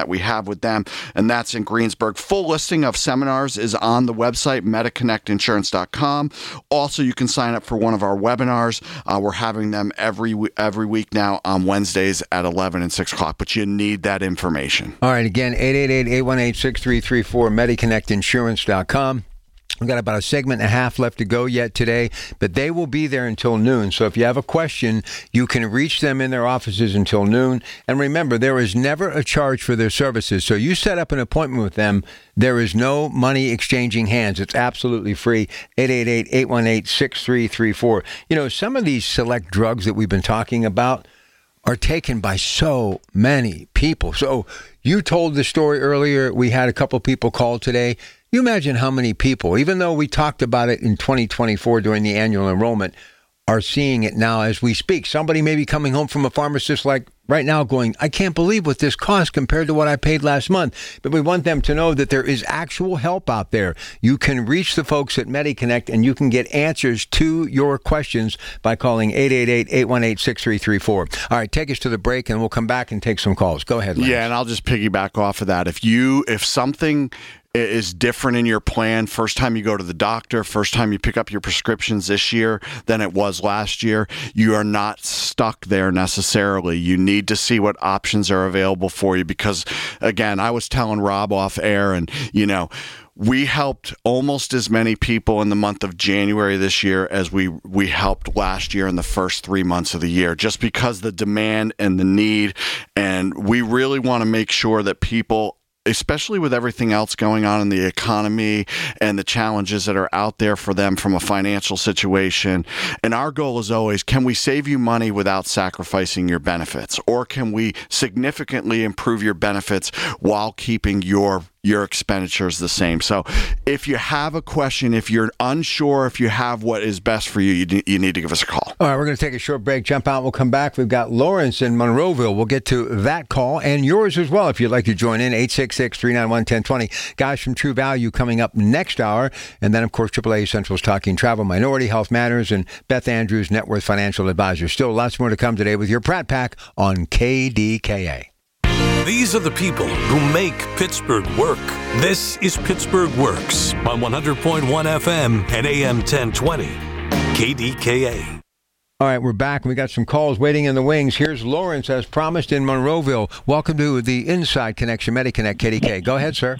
that we have with them, and that's in Greensburg. Full listing of seminars is on the website, meta connect insurance dot com. Also, you can sign up for one of our webinars. Uh, we're having them every every week now on Wednesdays at eleven and six o'clock, but you need that information. All right, again, eight eight eight, eight one eight, six three three four, meta connect insurance dot com. We've got about a segment and a half left to go yet today, but they will be there until noon. So if you have a question, you can reach them in their offices until noon. And remember, there is never a charge for their services. So you set up an appointment with them. There is no money exchanging hands. It's absolutely free. eight eight eight, eight one eight, six three three four. You know, some of these select drugs that we've been talking about are taken by so many people. So you told the story earlier. We had a couple people call today. You imagine how many people, even though we talked about it in twenty twenty-four during the annual enrollment, are seeing it now as we speak. Somebody may be coming home from a pharmacist like right now going, I can't believe what this costs compared to what I paid last month. But we want them to know that there is actual help out there. You can reach the folks at MediConnect and you can get answers to your questions by calling eight eight eight, eight one eight, six three three four. All right, take us to the break and we'll come back and take some calls. Go ahead, Lance. Yeah, and I'll just piggyback off of that. If you, if something is different in your plan, first time you go to the doctor, first time you pick up your prescriptions this year than it was last year, you are not stuck there necessarily. You need to see what options are available for you because, again, I was telling Rob off air and, you know, we helped almost as many people in the month of January this year as we, we helped last year in the first three months of the year, just because the demand and the need. And we really want to make sure that people, especially with everything else going on in the economy and the challenges that are out there for them from a financial situation. And our goal is always, can we save you money without sacrificing your benefits? Or can we significantly improve your benefits while keeping your your expenditures the same? So if you have a question, if you're unsure, if you have what is best for you, you, you need to give us a call. All right, we're going to take a short break, jump out, we'll come back. We've got Lawrence in Monroeville. We'll get to that call and yours as well if you'd like to join in, eight six six, three nine one, one zero two zero. Guys from True Value coming up next hour. And then, of course, triple A Central's Talking Travel, Minority Health Matters, and Beth Andrews, Net Worth Financial Advisor. Still lots more to come today with your Pratt Pack on K D K A. These are the people who make Pittsburgh work. This is Pittsburgh Works on one hundred point one F M and A M ten twenty. K D K A. All right, we're back. We got some calls waiting in the wings. Here's Lawrence, as promised, in Monroeville. Welcome to the Inside Connection, MediConnect, K D K. Go ahead, sir.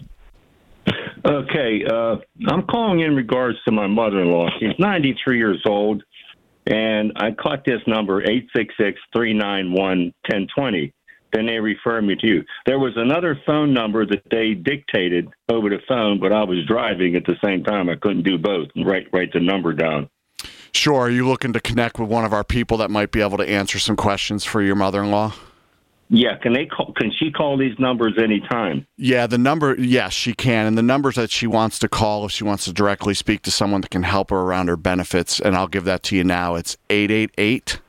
Okay, uh, I'm calling in regards to my mother-in-law. She's ninety-three years old, and I caught this number, eight six six, three nine one, one zero two zero. Then they refer me to you. There was another phone number that they dictated over the phone, but I was driving at the same time. I couldn't do both and write, write the number down. Sure. Are you looking to connect with one of our people that might be able to answer some questions for your mother-in-law? Yeah. Can they call, can she call these numbers anytime? Yeah, the number, yes, she can. And the numbers that she wants to call, if she wants to directly speak to someone that can help her around her benefits, and I'll give that to you now. It's eight eight eight.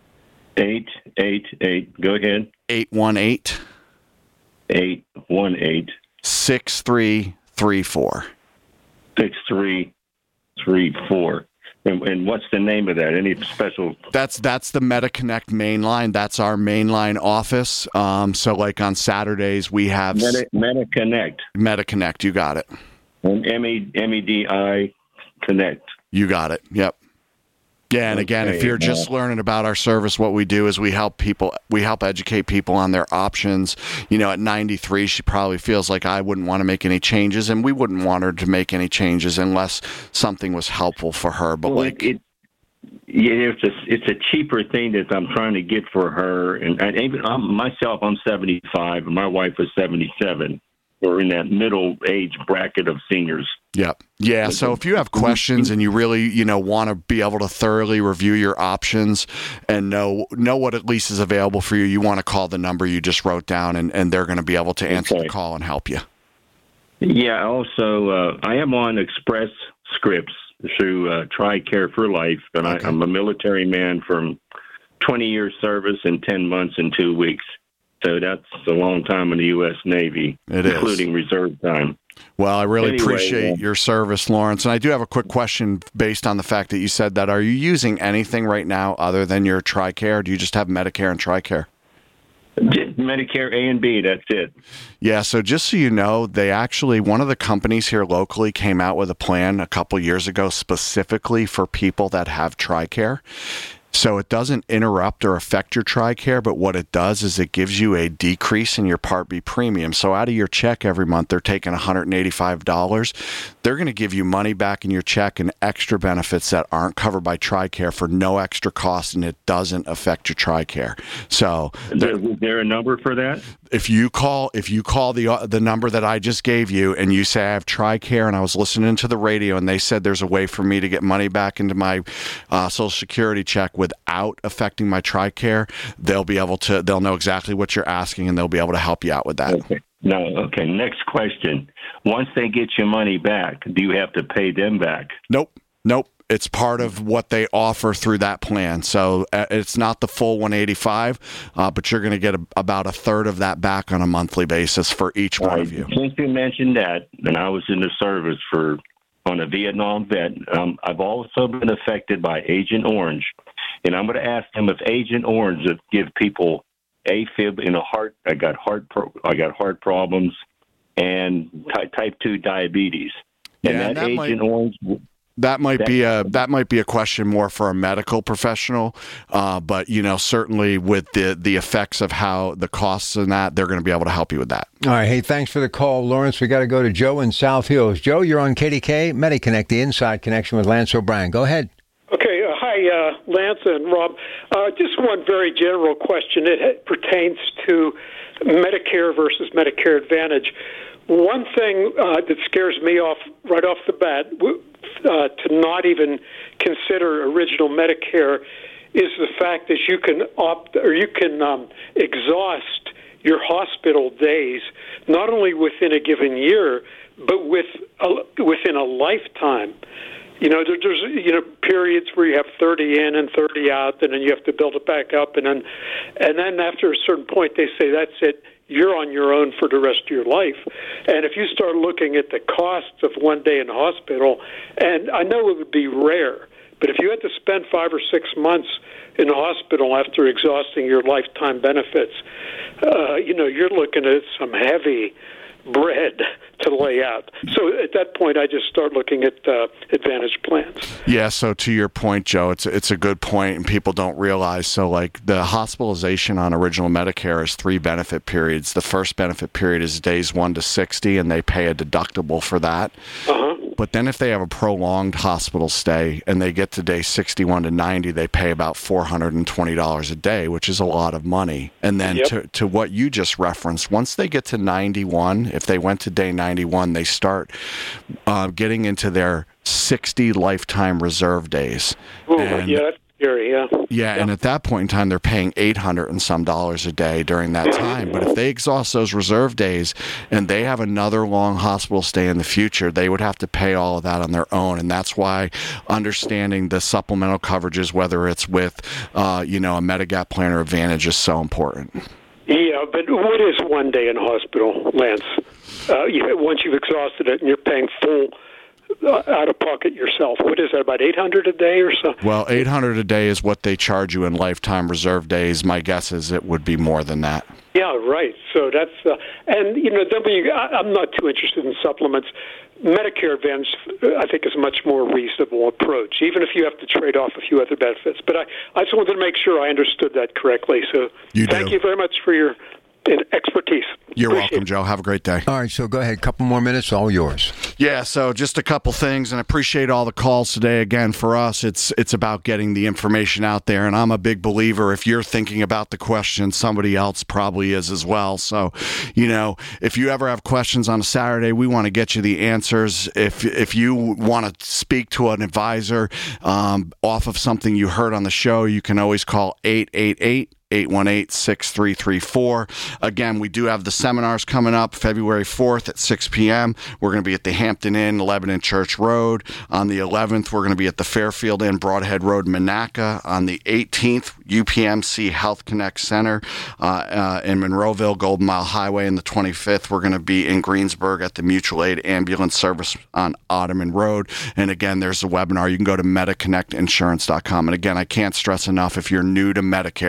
eight eight eight. Go ahead. eight one eight. eight one eight. six three three four. six three three four. And, and what's the name of that? Any special? That's that's the MediConnect main line. That's our mainline office. Um, so like on Saturdays we have Medi- MediConnect. MediConnect, you got it. And M E M E D I Connect. You got it. Yep. Yeah, and again, if you're just learning about our service, what we do is we help people, we help educate people on their options. You know, at ninety-three, she probably feels like I wouldn't want to make any changes, and we wouldn't want her to make any changes unless something was helpful for her. But well, like, it, yeah, it's a it's a cheaper thing that I'm trying to get for her, and, and even I'm, myself, I'm seventy-five, and my wife is seventy-seven. We're in that middle age bracket of seniors. Yep. Yeah. So if you have questions and you really, you know, want to be able to thoroughly review your options and know know what at least is available for you, you want to call the number you just wrote down, and, and they're going to be able to answer okay. the call and help you. Yeah. Also, uh, I am on Express Scripts through uh, TRICARE for Life, and okay. I, I'm a military man from twenty years service and ten months and two weeks. So that's a long time in the U S Navy, it including is. reserve time. Well, I really anyway, appreciate uh, your service, Lawrence. And I do have a quick question based on the fact that you said that. Are you using anything right now other than your TRICARE? Do you just have Medicare and TRICARE? Medicare A and B. That's it. Yeah, so just so you know, they actually, one of the companies here locally came out with a plan a couple years ago specifically for people that have TRICARE. So it doesn't interrupt or affect your TRICARE, but what it does is it gives you a decrease in your Part B premium. So out of your check every month, they're taking one hundred eighty-five dollars. They're going to give you money back in your check and extra benefits that aren't covered by TRICARE for no extra cost, and it doesn't affect your TRICARE. So is there, is there a number for that? If you call, if you call the uh, the number that I just gave you, and you say I have TRICARE, and I was listening to the radio, and they said there's a way for me to get money back into my uh, Social Security check without affecting my TRICARE, they'll be able to. They'll know exactly what you're asking, and they'll be able to help you out with that. Okay. No. Okay. Next question. Once they get your money back, do you have to pay them back? Nope. Nope. It's part of what they offer through that plan. So uh, it's not the full one eighty-five, uh, but you're going to get a, about a third of that back on a monthly basis for each one right. of you. Since you mentioned that, and I was in the service for on a Vietnam vet, um, I've also been affected by Agent Orange, and I'm going to ask them if Agent Orange give people AFib in a heart. I got heart. Pro- I got heart problems and ty- type two diabetes, and Yeah, that, and that Agent might- Orange. That might That- be a that might be a question more for a medical professional, uh, but you know certainly with the the effects of how the costs and that, they're going to be able to help you with that. All right. Hey, thanks for the call, Lawrence. We got to go to Joe in South Hills. Joe, you're on K D K MediConnect, the Inside Connection with Lance O'Brien. Go ahead. Okay. Uh, hi, uh, Lance and Rob. Uh, just one very general question. It ha- pertains to Medicare versus Medicare Advantage. One thing uh, that scares me off right off the bat, uh, to not even consider original Medicare, is the fact that you can opt or you can um, exhaust your hospital days not only within a given year, but with a, within a lifetime. You know, there, there's you know periods where you have thirty in and thirty out, and then you have to build it back up, and then and then after a certain point, they say that's it. You're on your own for the rest of your life. And if you start looking at the costs of one day in the hospital, and I know it would be rare, but if you had to spend five or six months in the hospital after exhausting your lifetime benefits, uh, you know, you're looking at some heavy bread to lay out. So at that point, I just start looking at uh, Advantage plans. Yeah, so to your point, Joe, it's it's a good point, and people don't realize. So, like, the hospitalization on original Medicare is three benefit periods. The first benefit period is days one to sixty, and they pay a deductible for that. Uh-huh. But then if they have a prolonged hospital stay and they get to day sixty-one to ninety, they pay about four hundred twenty dollars a day, which is a lot of money. And then Yep. to, to what you just referenced, once they get to ninety-one, if they went to day ninety-one, they start uh, getting into their sixty lifetime reserve days. Ooh, And- yeah, that's scary, yeah. yeah, and at that point in time, they're paying eight hundred and some dollars a day during that time. But if they exhaust those reserve days and they have another long hospital stay in the future, they would have to pay all of that on their own. And that's why understanding the supplemental coverages, whether it's with, uh, you know, a Medigap plan or Advantage, is so important. Yeah, but what is one day in hospital, Lance? Uh, you, once you've exhausted it and you're paying full uh, out of pocket yourself, what is that, about eight hundred a day or so? Well, eight hundred a day is what they charge you in lifetime reserve days. My guess is it would be more than that. Yeah, right. So that's, uh, and, you know, then we, I, I'm not too interested in supplements. Medicare Advantage, I think, is a much more reasonable approach, even if you have to trade off a few other benefits. But I, I just wanted to make sure I understood that correctly. So You thank do. you very much for your uh, expertise. You're Appreciate welcome, Joe. Have a great day. All right, so go ahead. Couple more minutes, all yours. Yeah, so just a couple things, and I appreciate all the calls today. Again, for us, it's it's about getting the information out there, and I'm a big believer. If you're thinking about the question, somebody else probably is as well. So, you know, if you ever have questions on a Saturday, we want to get you the answers. If if you want to speak to an advisor um, off of something you heard on the show, you can always call eight eight eight, eight one eight, six three three four. Again, we do have the seminars coming up February fourth at six p.m. We're going to be at the Hampton Inn, Lebanon Church Road. On the eleventh, we're going to be at the Fairfield Inn, Broadhead Road, Monaca. On the eighteenth, U P M C Health Connect Center uh, uh, in Monroeville, Golden Mile Highway. And the twenty-fifth, we're going to be in Greensburg at the Mutual Aid Ambulance Service on Ottoman Road. And again, there's a webinar. You can go to medi connect insurance dot com. And again, I can't stress enough, if you're new to Medicare and to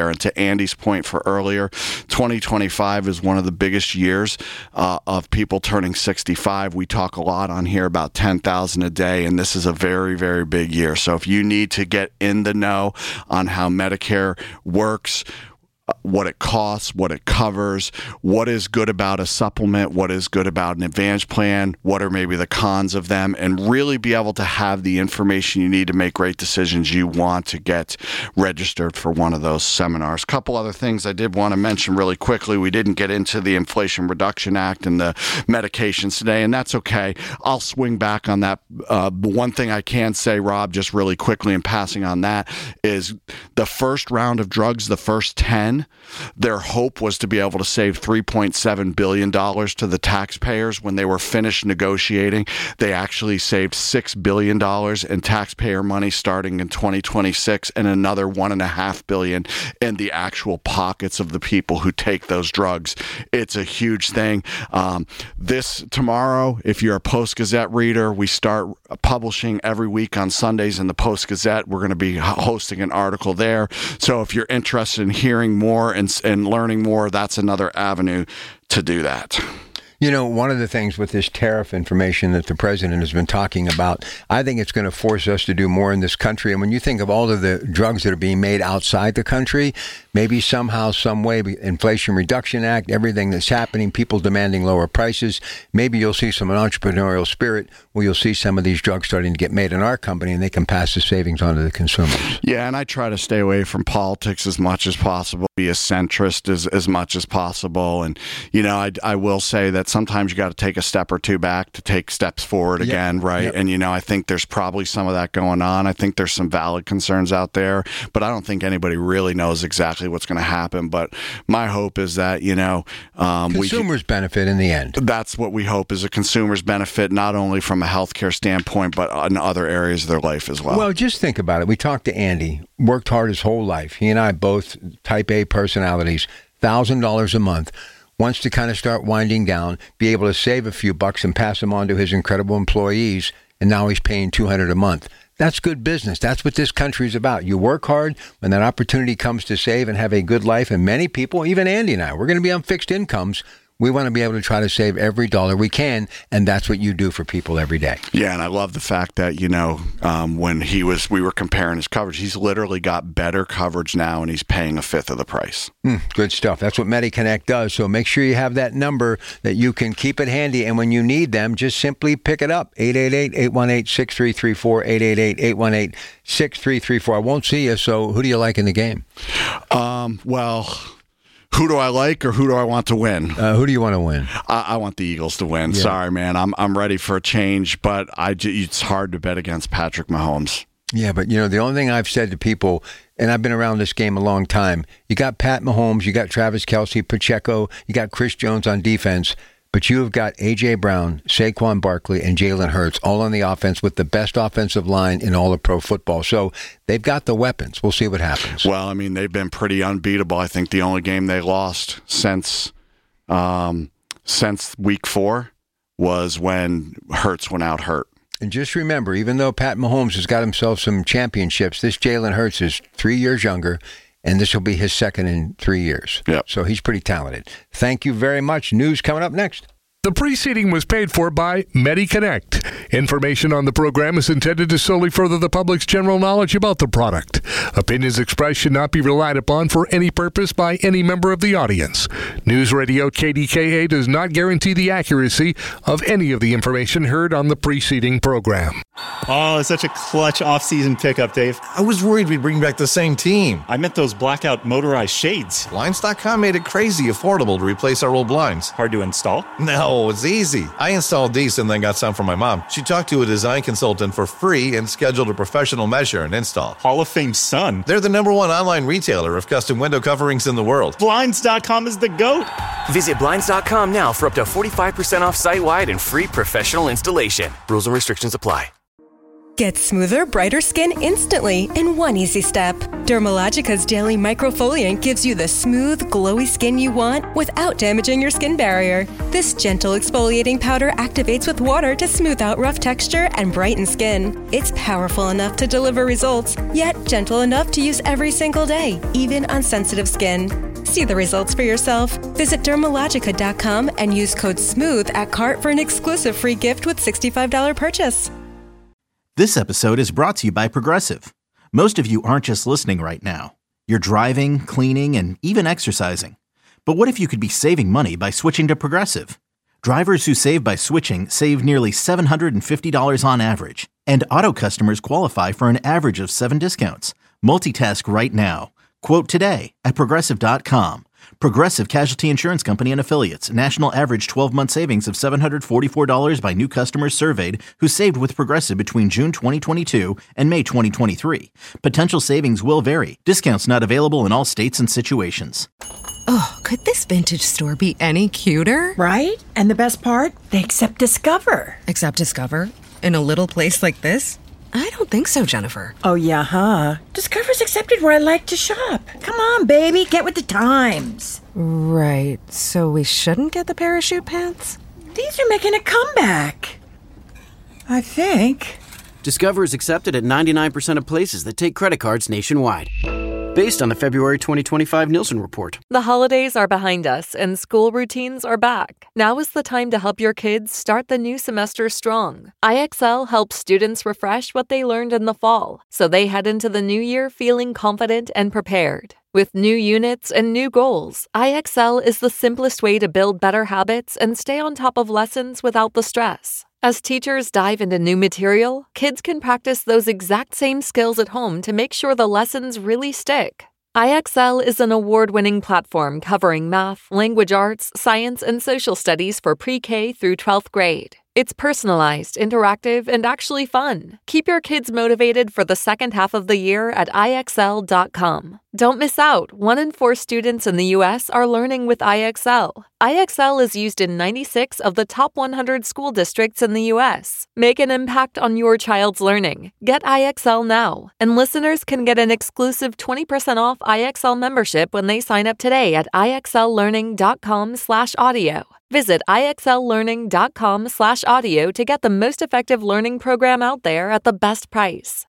Andy's point for earlier, twenty twenty-five is one of the biggest years uh, of people turning sixty-five. We talk a lot on here about ten thousand a day, and this is a very, very big year. So if you need to get in the know on how Medicare works, what it costs, what it covers, what is good about a supplement, what is good about an advantage plan, what are maybe the cons of them, and really be able to have the information you need to make great decisions, you want to get registered for one of those seminars. A couple other things I did want to mention really quickly. We didn't get into the Inflation Reduction Act and the medications today, and that's okay. I'll swing back on that. Uh, the one thing I can say, Rob, just really quickly in passing on that, is the first round of drugs, the first ten, their hope was to be able to save three point seven billion dollars to the taxpayers. When they were finished negotiating, they actually saved six billion dollars in taxpayer money starting in twenty twenty-six, and another one point five billion dollars in the actual pockets of the people who take those drugs. It's a huge thing. Um, this tomorrow, if you're a Post-Gazette reader, we start publishing every week on Sundays in the Post-Gazette. We're going to be hosting an article there. So if you're interested in hearing more and, and learning more, that's another avenue to do that. You know, one of the things with this tariff information that the president has been talking about, I think it's going to force us to do more in this country. And when you think of all of the drugs that are being made outside the country, maybe somehow, some way, Inflation Reduction Act, everything that's happening, people demanding lower prices, maybe you'll see some entrepreneurial spirit where you'll see some of these drugs starting to get made in our company and they can pass the savings on to the consumers. Yeah, and I try to stay away from politics as much as possible, be a centrist as, as much as possible. And, you know, I, I will say that sometimes you got to take a step or two back to take steps forward Yep. again, right? Yep. And, you know, I think there's probably some of that going on. I think there's some valid concerns out there, but I don't think anybody really knows exactly what's going to happen. But my hope is that, you know, um, consumers we, benefit in the end. That's what we hope, is a consumer's benefit, not only from a healthcare standpoint, but in other areas of their life as well. Well, just think about it. We talked to Andy, worked hard his whole life. He and I both type A personalities, one thousand dollars a month. Wants to kind of start winding down, be able to save a few bucks and pass them on to his incredible employees, and now he's paying two hundred dollars a month. That's good business. That's what this country is about. You work hard when that opportunity comes to save and have a good life. And many people, even Andy and I, we're going to be on fixed incomes. We want to be able to try to save every dollar we can, and that's what you do for people every day. Yeah, and I love the fact that, you know, um, when he was, we were comparing his coverage, he's literally got better coverage now, and he's paying a fifth of the price. Mm, good stuff. That's what MediConnect does. So make sure you have that number that you can keep it handy, and when you need them, just simply pick it up. eight eight eight, eight one eight, six three three four, eight eight eight, eight one eight, six three three four. I won't see you, so who do you like in the game? Um, well... Who do I like, or who do I want to win? Uh, who do you want to win? I, I want the Eagles to win. Yeah. Sorry, man. I'm I'm ready for a change, but I it's hard to bet against Patrick Mahomes. Yeah, but, you know, the only thing I've said to people, and I've been around this game a long time, you got Pat Mahomes, you got Travis Kelce, Pacheco, you got Chris Jones on defense, but you have got A J. Brown, Saquon Barkley, and Jalen Hurts all on the offense with the best offensive line in all of pro football. So they've got the weapons. We'll see what happens. Well, I mean, they've been pretty unbeatable. I think the only game they lost since um, since week four was when Hurts went out hurt. And just remember, even though Pat Mahomes has got himself some championships, this Jalen Hurts is three years younger, and this will be his second in three years. Yep. So he's pretty talented. Thank you very much. News coming up next. The preceding was paid for by MediConnect. Information on the program is intended to solely further the public's general knowledge about the product. Opinions expressed should not be relied upon for any purpose by any member of the audience. News Radio K D K A does not guarantee the accuracy of any of the information heard on the preceding program. Oh, such a clutch off-season pickup, Dave. I was worried we'd bring back the same team. I meant those blackout motorized shades. Blinds dot com made it crazy affordable to replace our old blinds. Hard to install? No, it's easy. I installed these and then got some from my mom. She talked to a design consultant for free and scheduled a professional measure and install. Hall of Fame son. They're the number one online retailer of custom window coverings in the world. Blinds dot com is the GOAT. Visit Blinds dot com now for up to forty-five percent off site-wide and free professional installation. Rules and restrictions apply. Get smoother, brighter skin instantly in one easy step. Dermalogica's Daily Microfoliant gives you the smooth, glowy skin you want without damaging your skin barrier. This gentle exfoliating powder activates with water to smooth out rough texture and brighten skin. It's powerful enough to deliver results, yet gentle enough to use every single day, even on sensitive skin. See the results for yourself. Visit Dermalogica dot com and use code SMOOTH at cart for an exclusive free gift with sixty-five dollars purchase. This episode is brought to you by Progressive. Most of you aren't just listening right now. You're driving, cleaning, and even exercising. But what if you could be saving money by switching to Progressive? Drivers who save by switching save nearly seven hundred fifty dollars on average. And auto customers qualify for an average of seven discounts. Multitask right now. Quote today at Progressive dot com. Progressive Casualty Insurance Company and Affiliates. National average twelve-month savings of seven hundred forty-four dollars by new customers surveyed who saved with Progressive between June twenty twenty-two and May twenty twenty-three. Potential savings will vary. Discounts not available in all states and situations. Oh, could this vintage store be any cuter? Right? And the best part? They accept Discover. Accept Discover? In a little place like this? I don't think so, Jennifer. Oh, yeah, huh? Discover's accepted where I like to shop. Come on, baby, get with the times. Right, so we shouldn't get the parachute pants? These are making a comeback. I think. Discover is accepted at ninety-nine percent of places that take credit cards nationwide. Based on the February twenty twenty-five Nielsen report. The holidays are behind us and school routines are back. Now is the time to help your kids start the new semester strong. I X L helps students refresh what they learned in the fall, so they head into the new year feeling confident and prepared. With new units and new goals, I X L is the simplest way to build better habits and stay on top of lessons without the stress. As teachers dive into new material, kids can practice those exact same skills at home to make sure the lessons really stick. I X L is an award-winning platform covering math, language arts, science, and social studies for pre-K through twelfth grade. It's personalized, interactive, and actually fun. Keep your kids motivated for the second half of the year at I X L dot com. Don't miss out. One in four students in the U S are learning with I X L. I X L is used in ninety-six of the top one hundred school districts in the U S. Make an impact on your child's learning. Get I X L now. And listeners can get an exclusive twenty percent off I X L membership when they sign up today at I X L learning dot com slash audio. Visit I X L learning dot com slash audio to get the most effective learning program out there at the best price.